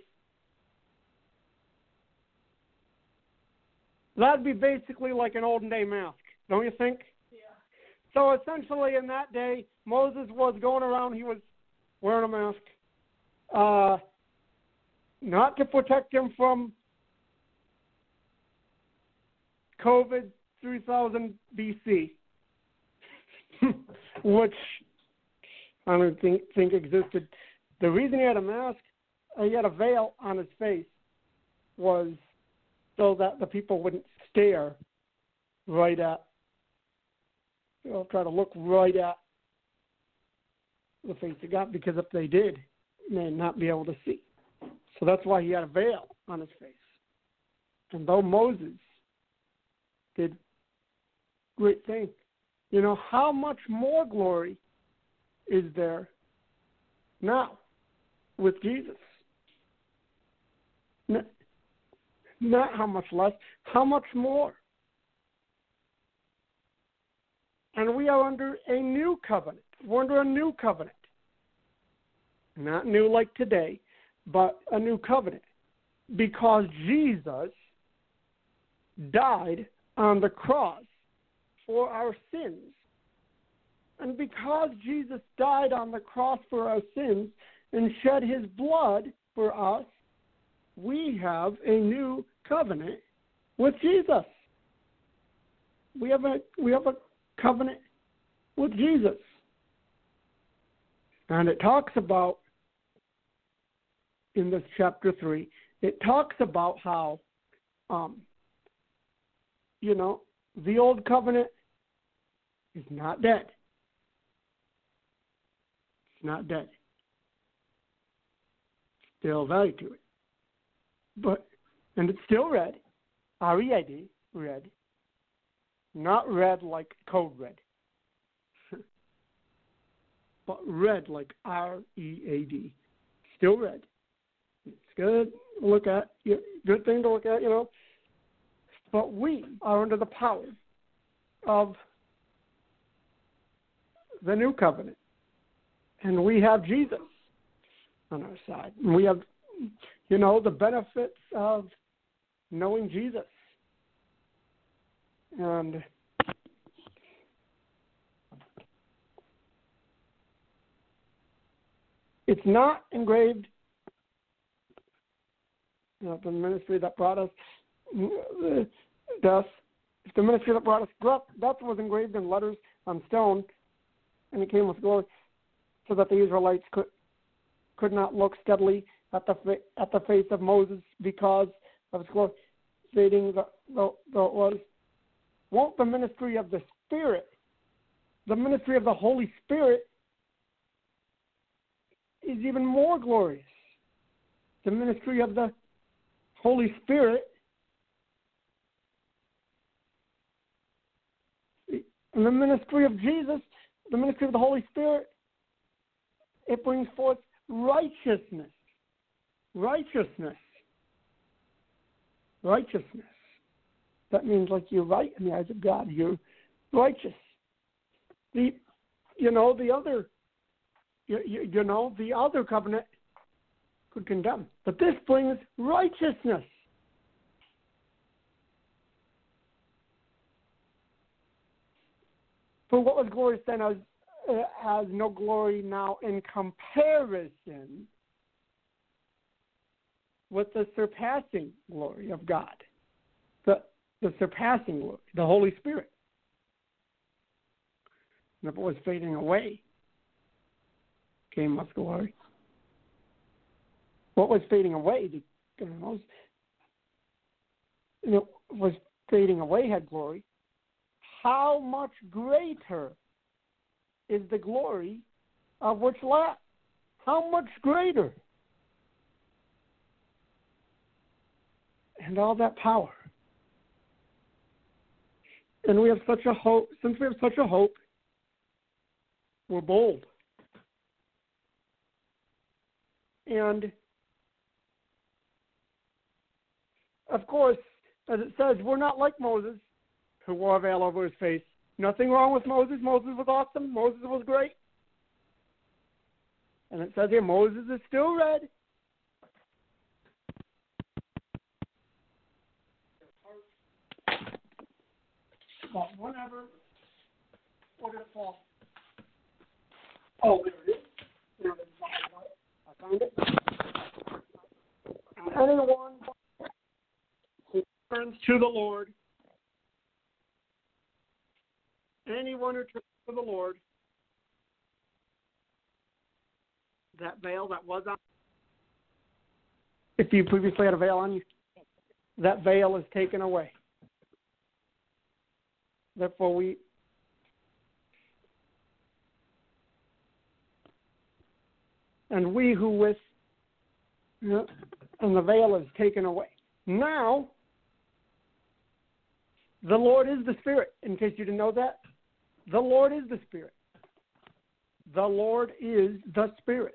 that'd be basically like an olden day mask, don't you think? Yeah. So essentially in that day, Moses was going around, he was wearing a mask, not to protect him from COVID 3000 BC, which I don't think existed. The reason he had a mask, he had a veil on his face, was so that the people wouldn't stare right at, try to look right at the face of God, because if they did, they'd not be able to see. So that's why he had a veil on his face. And though Moses did great things, how much more glory is there now with Jesus? Not how much less, how much more? And we are under a new covenant. We're under a new covenant. Not new like today, but a new covenant. Because Jesus died on the cross for our sins. And because Jesus died on the cross for our sins and shed his blood for us, we have a new covenant with Jesus. We have a covenant with Jesus. And it talks about, in this chapter 3, it talks about how, the old covenant is not dead. It's not dead. Still value to it. And it's still red. R-E-A-D, red. Not red like code red. But red like R-E-A-D. Still red. It's good to look at. Good thing to look at, But we are under the power of the new covenant. And we have Jesus on our side. And we have, the benefits of knowing Jesus. And it's not engraved. The ministry that brought us death. The ministry that brought us death was engraved in letters on stone, and it came with glory, so that the Israelites could not look steadily at the face of Moses because of his glory fading, though it was. Won't the ministry of the Spirit, the ministry of the Holy Spirit, is even more glorious. The ministry of the Holy Spirit, and the ministry of Jesus, the ministry of the Holy Spirit, it brings forth righteousness. Righteousness. Righteousness. That means like you're right in the eyes of God. You're righteous. The other covenant could condemn, but this brings righteousness. For what was glorious then has no glory now in comparison with the surpassing glory of God, the surpassing glory, the Holy Spirit. And if it was fading away, came with glory. What was fading away, was fading away had glory. How much greater is the glory of which lasts? How much greater? And all that power. And we have such a hope. Since we have such a hope, we're bold. And of course, as it says, we're not like Moses, who wore a veil over his face. Nothing wrong with Moses. Moses was awesome. Moses was great. And it says here, Moses is still red. But whenever would it fall? Oh, there it is. There it is. I found it. Anyone who turns to the Lord, anyone who turns to the Lord, that veil that was on, if you previously had a veil on you, that veil is taken away. Therefore, we who with, and the veil is taken away. Now, the Lord is the Spirit. In case you didn't know that, the Lord is the Spirit. The Lord is the Spirit.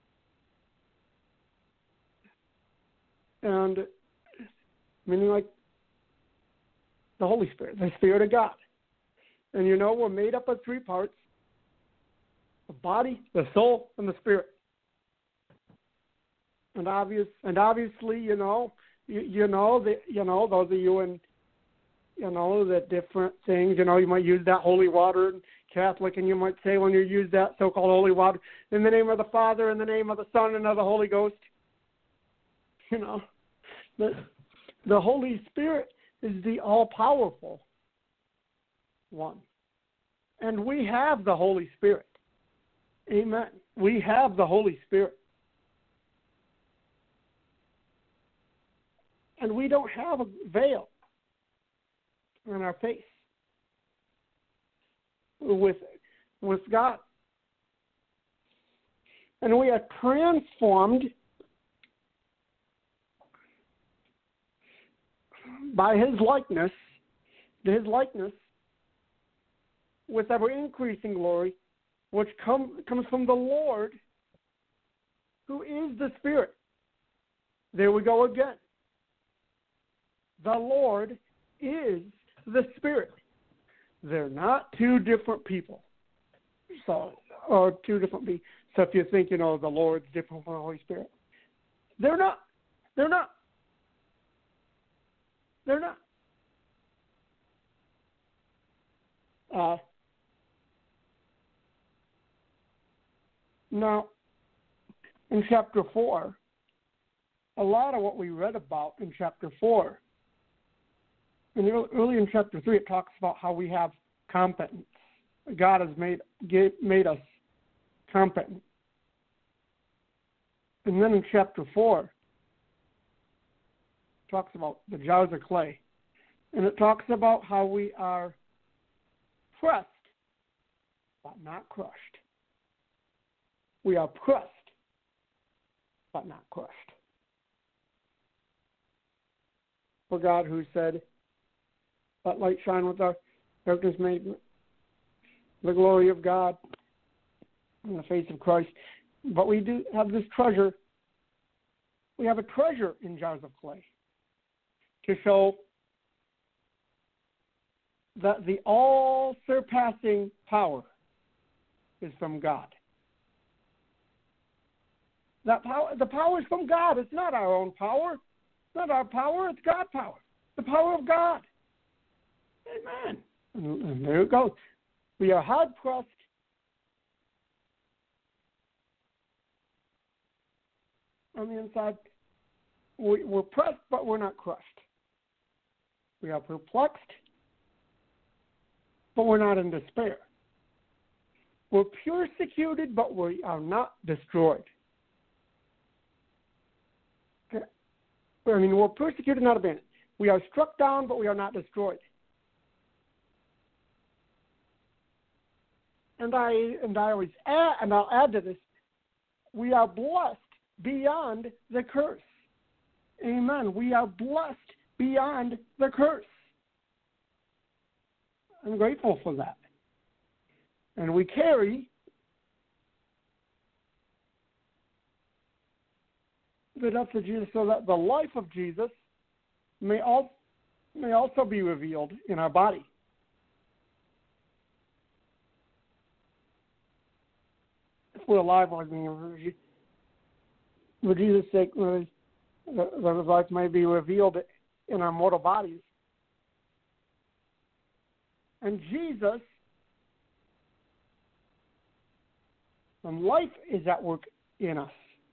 And meaning like the Holy Spirit, the Spirit of God. And we're made up of three parts: the body, the soul, and the spirit. And obviously, those of you in, the different things, you might use that holy water in Catholic, and you might say when you use that so-called holy water, in the name of the Father, in the name of the Son, and of the Holy Ghost. The Holy Spirit is the all-powerful one. And we have the Holy Spirit. Amen. We have the Holy Spirit. And we don't have a veil on our face with God. And we are transformed by His likeness, with ever increasing glory, which comes from the Lord, who is the Spirit. There we go again. The Lord is the Spirit. They're not two different people. Or two different beings. So if you think, the Lord's different from the Holy Spirit, they're not. They're not. They're not. Now, in chapter 4, a lot of what we read about in chapter 4, and early in chapter 3, it talks about how we have competence. God has made us competent. And then in chapter 4, it talks about the jars of clay. And it talks about how we are pressed, but not crushed. We are pressed, but not crushed. For God, who said, "Let light shine with our darkness, made the glory of God in the face of Christ." But we do have this treasure. We have a treasure in jars of clay to show that the all-surpassing power is from God. That power, the power is from God. It's not our own power. It's not our power. It's God's power. The power of God. Amen. And there it goes. We are hard-pressed. On the inside, we're pressed, but we're not crushed. We are perplexed, but we're not in despair. We're persecuted, but we are not destroyed. Okay. We're persecuted, not abandoned. We are struck down, but we are not destroyed. And I'll add to this, we are blessed beyond the curse. Amen. We are blessed beyond the curse. I'm grateful for that. And we carry the death of Jesus so that the life of Jesus may also be revealed in our body. we're alive, I mean, for Jesus' sake, that His life may be revealed in our mortal bodies. And Jesus, and life is at work in us.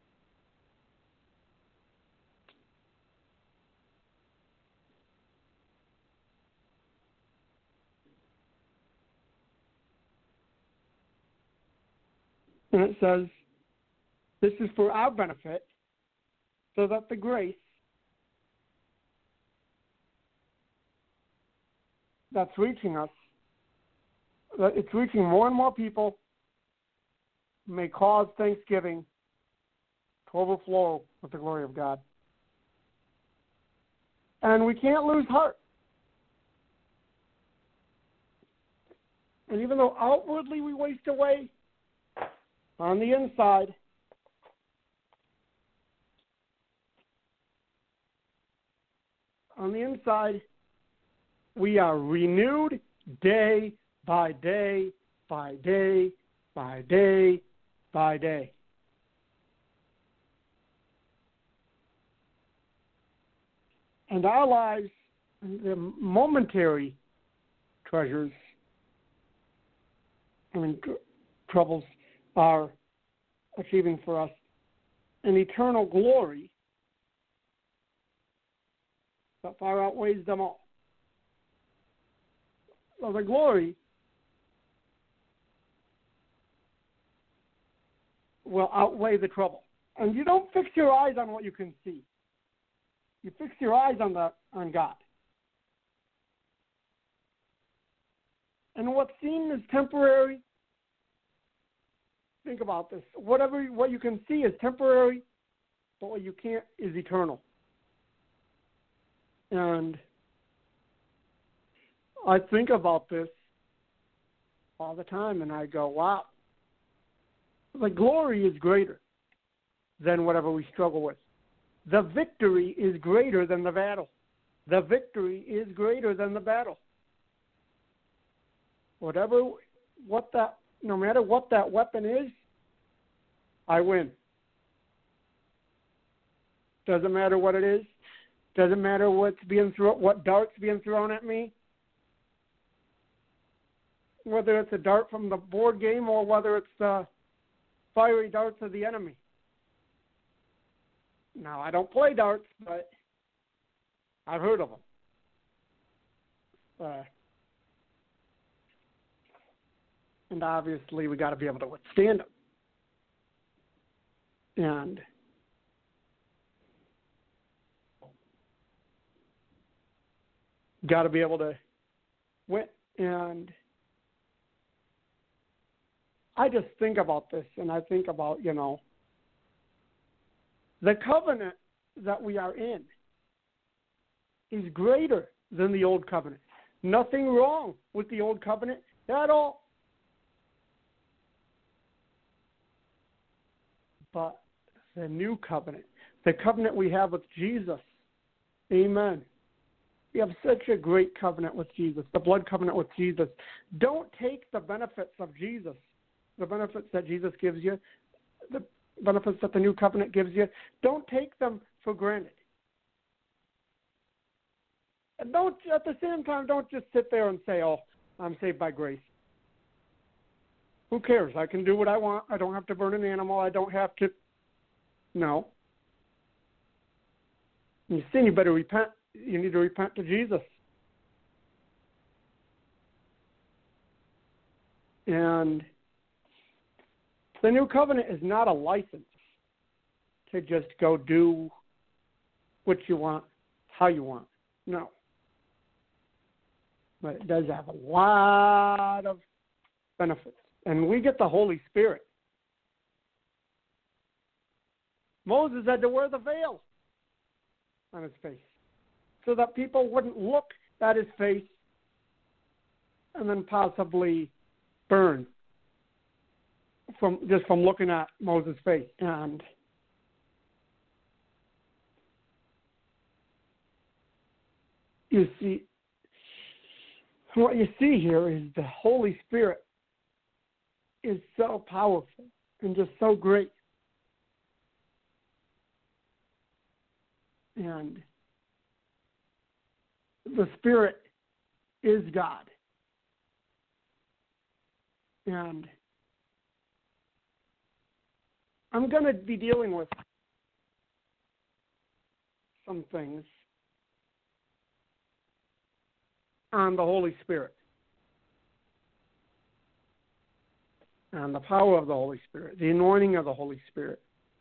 And it says, this is for our benefit, so that the grace that's reaching us, that it's reaching more and more people, may cause thanksgiving to overflow with the glory of God. And we can't lose heart. And even though outwardly we waste away, on the inside, we are renewed day by day, by day, by day, by day. And our lives, the momentary treasures, troubles, are achieving for us an eternal glory that far outweighs them all. So the glory will outweigh the trouble. And you don't fix your eyes on what you can see. You fix your eyes on God. And what's seen is temporary. Think about this. What you can see is temporary, but what you can't is eternal. And I think about this all the time, and I go, wow, the glory is greater than whatever we struggle with. The victory is greater than the battle. The victory is greater than the battle. No matter what that weapon is, I win. Doesn't matter what it is. Doesn't matter what dart's being thrown at me. Whether it's a dart from the board game or whether it's the fiery darts of the enemy. Now, I don't play darts, but I've heard of them. And obviously, we got to be able to withstand them. And got to be able to win. And I just think about this, and I think about, the covenant that we are in is greater than the old covenant. Nothing wrong with the old covenant at all. But the new covenant, the covenant we have with Jesus, amen. We have such a great covenant with Jesus, the blood covenant with Jesus. Don't take the benefits of Jesus, the benefits that Jesus gives you, the benefits that the new covenant gives you. Don't take them for granted. And at the same time, don't just sit there and say, oh, I'm saved by grace. Who cares? I can do what I want. I don't have to burn an animal. I don't have to. No. When you sin, you better repent. You need to repent to Jesus. And the new covenant is not a license to just go do what you want, how you want. No. But it does have a lot of benefits. And we get the Holy Spirit. Moses had to wear the veil on his face so that people wouldn't look at his face and then possibly burn from looking at Moses' face. And you see, what you see here is the Holy Spirit is so powerful and just so great. And the Spirit is God. And I'm going to be dealing with some things on the Holy Spirit and the power of the Holy Spirit, the anointing of the Holy Spirit.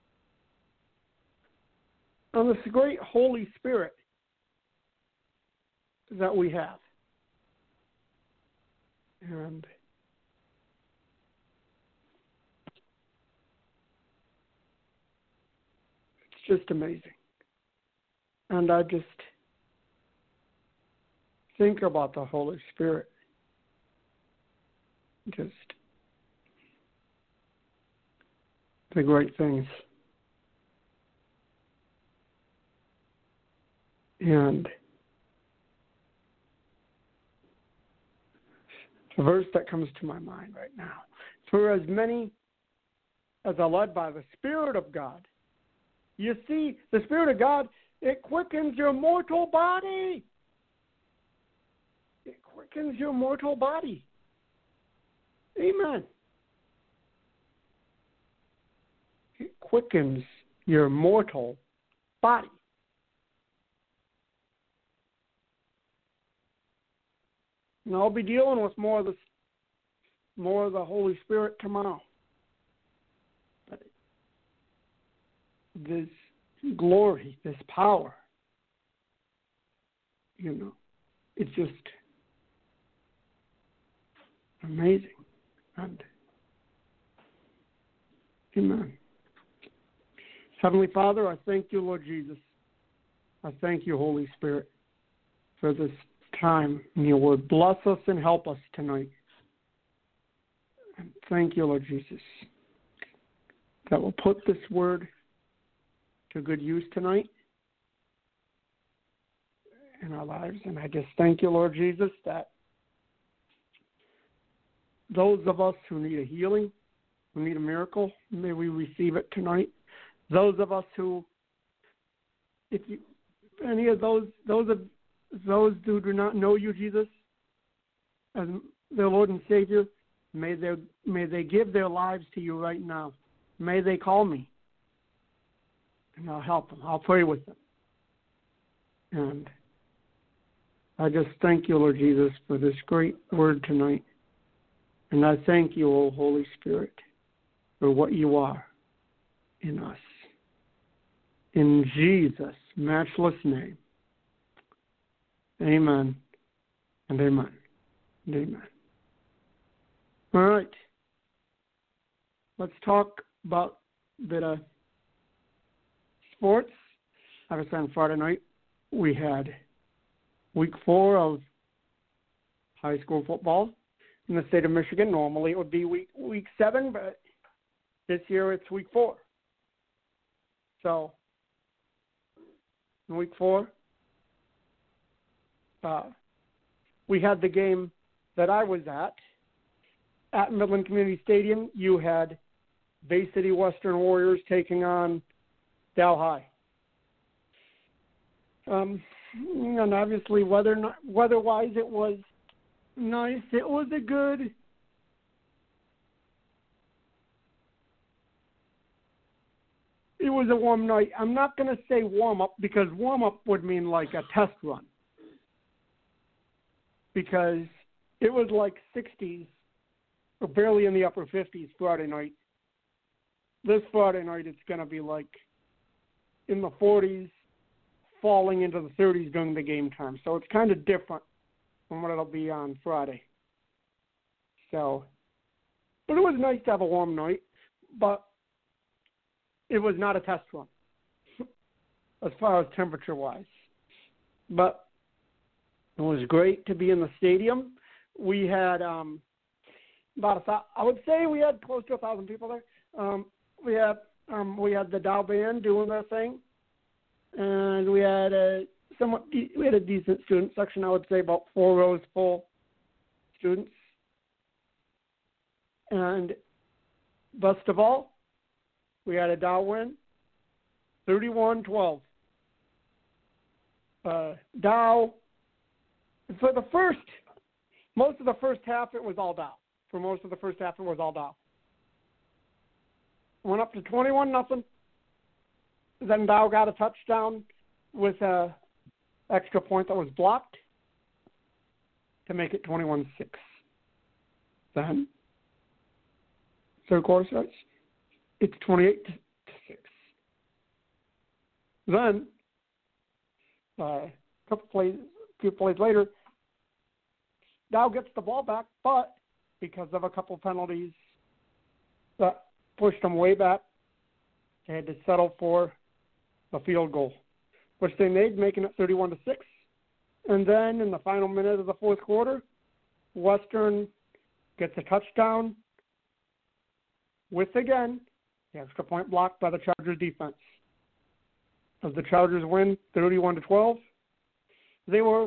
On this great Holy Spirit that we have. And it's just amazing. And I just think about the Holy Spirit. Just the great things. And the verse that comes to my mind right now. For as many as are led by the Spirit of God. You see, the Spirit of God, it quickens your mortal body. It quickens your mortal body. Amen. It quickens your mortal body. And I'll be dealing with more of the Holy Spirit tomorrow. But this glory, this power, it's just amazing. And amen. Heavenly Father, I thank you, Lord Jesus. I thank you, Holy Spirit, for this time in your word. Bless us and help us tonight. And thank you, Lord Jesus, that we'll put this word to good use tonight in our lives. And I just thank you, Lord Jesus, that those of us who need a healing, who need a miracle, may we receive it tonight. Those of us who, any of those who do not know you, Jesus, as their Lord and Savior, may they give their lives to you right now. May they call me, and I'll help them. I'll pray with them. And I just thank you, Lord Jesus, for this great word tonight. And I thank you, O Holy Spirit, for what you are in us. In Jesus' matchless name. Amen and amen and amen. All right. Let's talk about a bit of sports. Obviously, on Friday night, we had week 4 of high school football in the state of Michigan. Normally, it would be week 7, but this year it's week 4. So, in week 4, we had the game that I was at Midland Community Stadium. You had Bay City Western Warriors taking on Dow High. And obviously, weather-wise, it was nice. It was it was a warm night. I'm not going to say warm-up because warm-up would mean like a test run. Because it was like 60s, or barely in the upper 50s Friday night. This Friday night, it's going to be like in the 40s, falling into the 30s during the game time. So it's kind of different from what it'll be on Friday. So, but it was nice to have a warm night, but it was not a test run as far as temperature-wise. But it was great to be in the stadium. We had I would say we had close to 1,000 people there. We had the Dow band doing their thing, and we had a decent student section. I would say about 4 rows full students, and best of all, we had a Dow win, 31-12. Dow, for most of the first half, it was all Dow. For most of the first half, it was all Dow. Went up to 21-0. Then Dow got a touchdown with an extra point that was blocked to make it 21-6. Then, third quarter starts. It's 28-6. Then, a few plays later, Dow gets the ball back, but because of a couple penalties that pushed them way back, they had to settle for a field goal, which they made, making it 31-6. And then in the final minute of the fourth quarter, Western gets a touchdown with, again, the extra point blocked by the Chargers defense. As the Chargers win 31-12, they were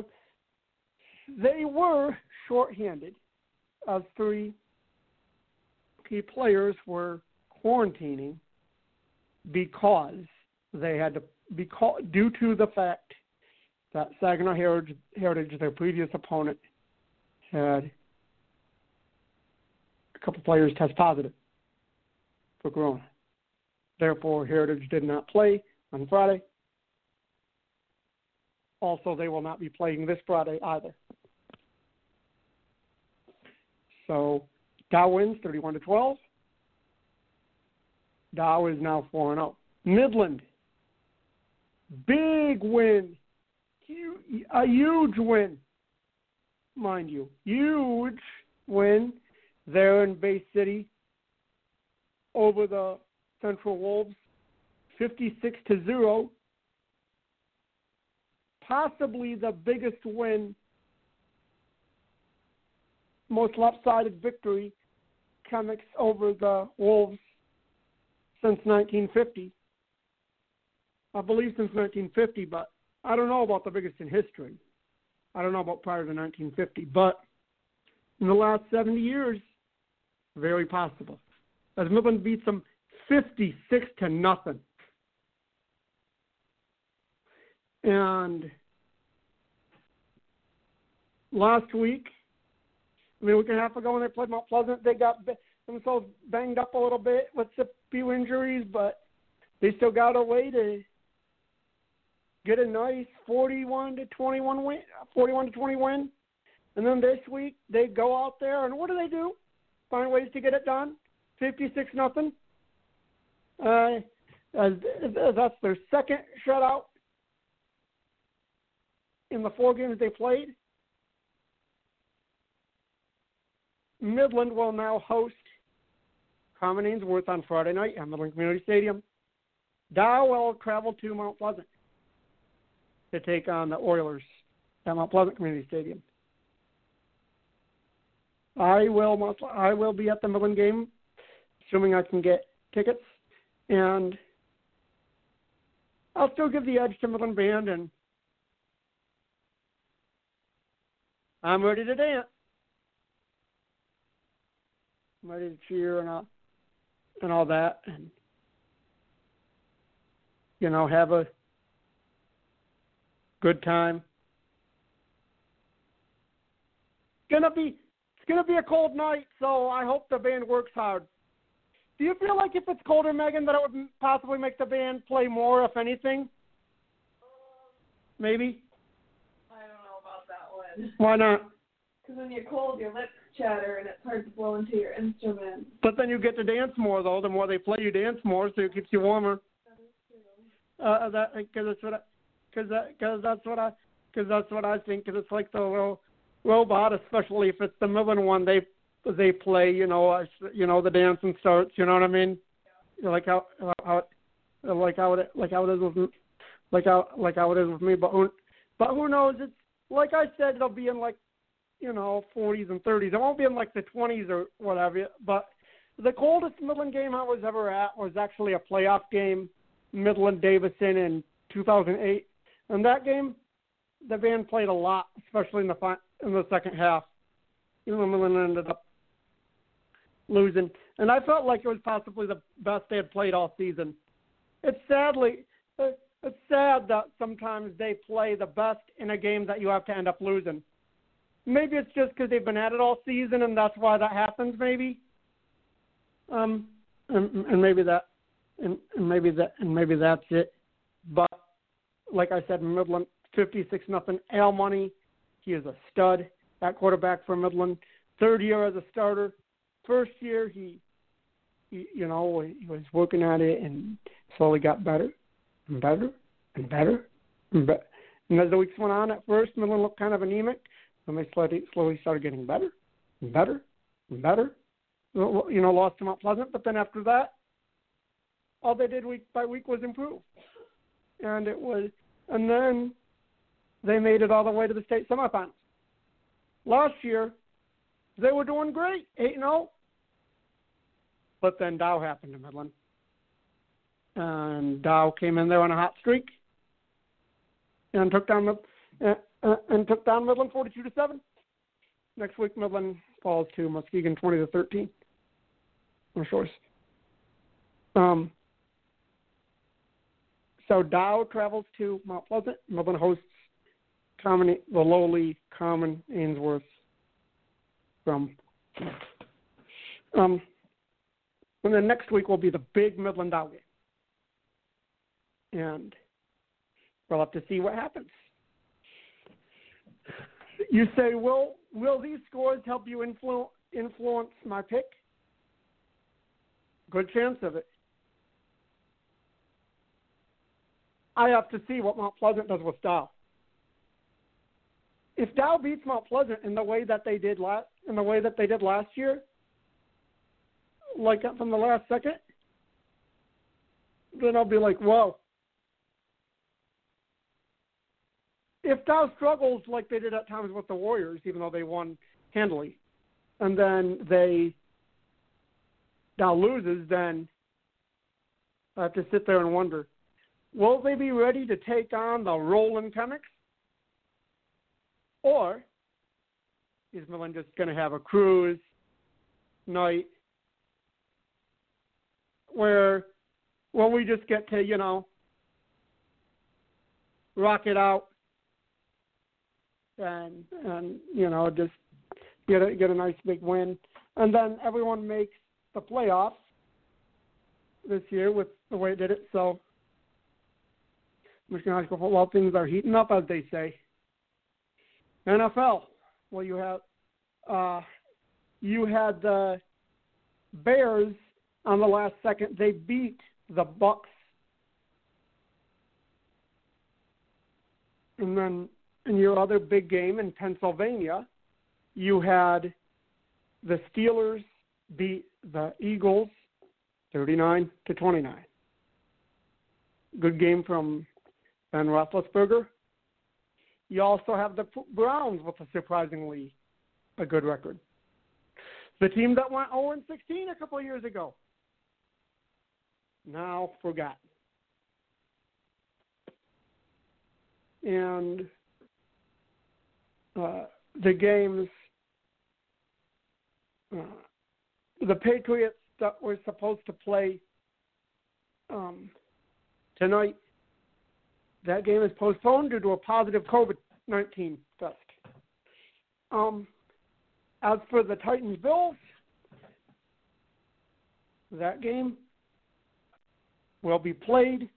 shorthanded as three key players were quarantining because they had to be due to the fact that Saginaw Heritage, their previous opponent, had a couple players test positive for corona. Therefore, Heritage did not play on Friday. Also, they will not be playing this Friday either. So, Dow wins 31-12. Dow is now 4-0. Midland, big win. A huge win, mind you. Huge win there in Bay City over the Central Wolves, 56-0. Possibly the biggest win, most lopsided victory comics over the Wolves since 1950. I believe since 1950, but I don't know about the biggest in history. I don't know about prior to 1950, but in the last 70 years, very possible. As Midland beats them 56-0. And last week, a week and a half ago when they played Mount Pleasant, they got themselves banged up a little bit with a few injuries, but they still got a way to get a nice 41-20 win. And then this week, they go out there, and what do? Find ways to get it done. 56-0. That's their second shutout in the 4 games they played. Midland will now host Carman Ainsworth on Friday night at Midland Community Stadium. Dow will travel to Mount Pleasant to take on the Oilers at Mount Pleasant Community Stadium. I will be at the Midland game, assuming I can get tickets, and I'll still give the edge to Midland Band, and I'm ready to dance. I'm ready to cheer and all that, and have a good time. It's gonna be a cold night, so I hope the band works hard. Do you feel like if it's colder, Megan, that it would possibly make the band play more, if anything? Maybe? I don't know about that one. Why not? Because when you're cold, your lips chatter, and it's hard to blow into your instrument. But then you get to dance more, though. The more they play, you dance more, so it keeps you warmer. That is true. Because that's what I think. Because it's like the robot, especially if it's the Midland one. They play, the dancing starts. You know what I mean? Yeah. Like how it is with me. But who knows? It's like I said, it'll be in 40s and 30s. It won't be in the 20s or whatever. But the coldest Midland game I was ever at was actually a playoff game, Midland Davison in 2008. And that game, the band played a lot, especially in the second half. Even though Midland ended up losing. And I felt like it was possibly the best they had played all season. It's sad that sometimes they play the best in a game that you have to end up losing. Maybe it's just because they've been at it all season, and that's why that happens. Maybe, and maybe that's it. But like I said, Midland 56-0. Al Money, he is a stud at quarterback for Midland. Third year as a starter. First year he was working at it and slowly got better and better and better and better. And as the weeks went on, at first Midland looked kind of anemic, and they slowly started getting better and better and better. Lost to Mount Pleasant, but then after that, all they did week by week was improve. And then they made it all the way to the state semifinals. Last year, they were doing great, 8-0. But then Dow happened to Midland. And Dow came in there on a hot streak and took down Midland 42-7. Next week, Midland falls to Muskegon 20-13. Of course. So Dow travels to Mount Pleasant. Midland hosts the lowly Common Ainsworth from. And then next week will be the big Midland Dow game. And we'll have to see what happens. You say, will these scores help you influence my pick? Good chance of it. I have to see what Mount Pleasant does with Dow. If Dow beats Mount Pleasant in the way that they did last year, like from the last second, then I'll be like, whoa. If Dow struggles like they did at times with the Warriors, even though they won handily, and then Dow loses, then I have to sit there and wonder, will they be ready to take on the Roland Chemics? Or is Midland just going to have a cruise night where we just get to, rock it out and just get a nice big win. And then everyone makes the playoffs this year with the way it did it. So Michigan High School football, things are heating up, as they say. NFL. Well, you had the Bears on the last second. They beat the Bucks. And then in your other big game in Pennsylvania, you had the Steelers beat the Eagles 39-29. Good game from Ben Roethlisberger. You also have the Browns with a surprisingly a good record. The team that went 0-16 a couple of years ago. Now forgotten. And the games, the Patriots that were supposed to play tonight, that game is postponed due to a positive COVID-19 test. As for the Titans-Bills, that game will be played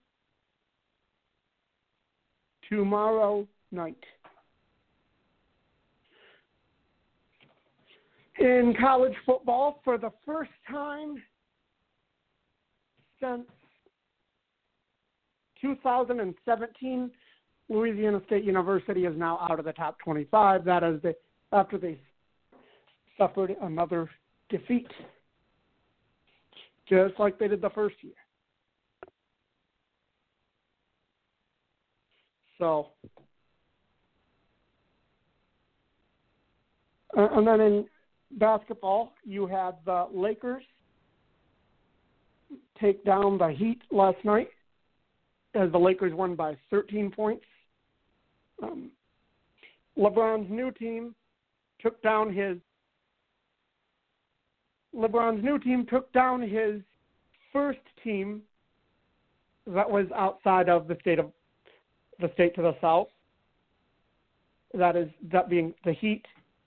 tomorrow night. In college football, for the first time since 2017, Louisiana State University is now out of the top 25. That is after they suffered another defeat, just like they did the first year. So, and then in basketball, you had the Lakers take down the Heat last night, as the Lakers won by 13 points. LeBron's new team took down his LeBron's new team took down his first team that was outside of the state to the south. That being the Heat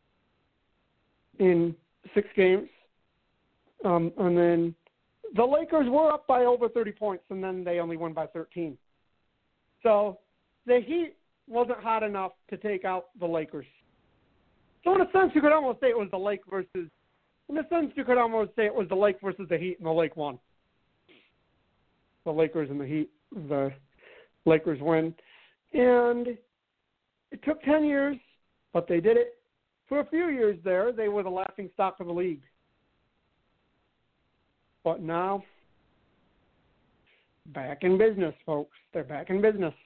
in 6 games. And then the Lakers were up by over 30 points, and then they only won by 13. So the Heat wasn't hot enough to take out the Lakers. So in a sense, you could almost say it was the Lake versus the Heat, and the Lake won. The Lakers and the Heat, the Lakers win. And it took 10 years, but they did it. For a few years there, they were the laughing stock of the league. But now, back in business, folks. They're back in business.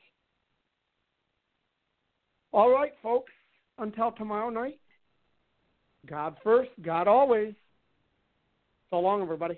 All right, folks. Until tomorrow night, God first, God always. So long, everybody.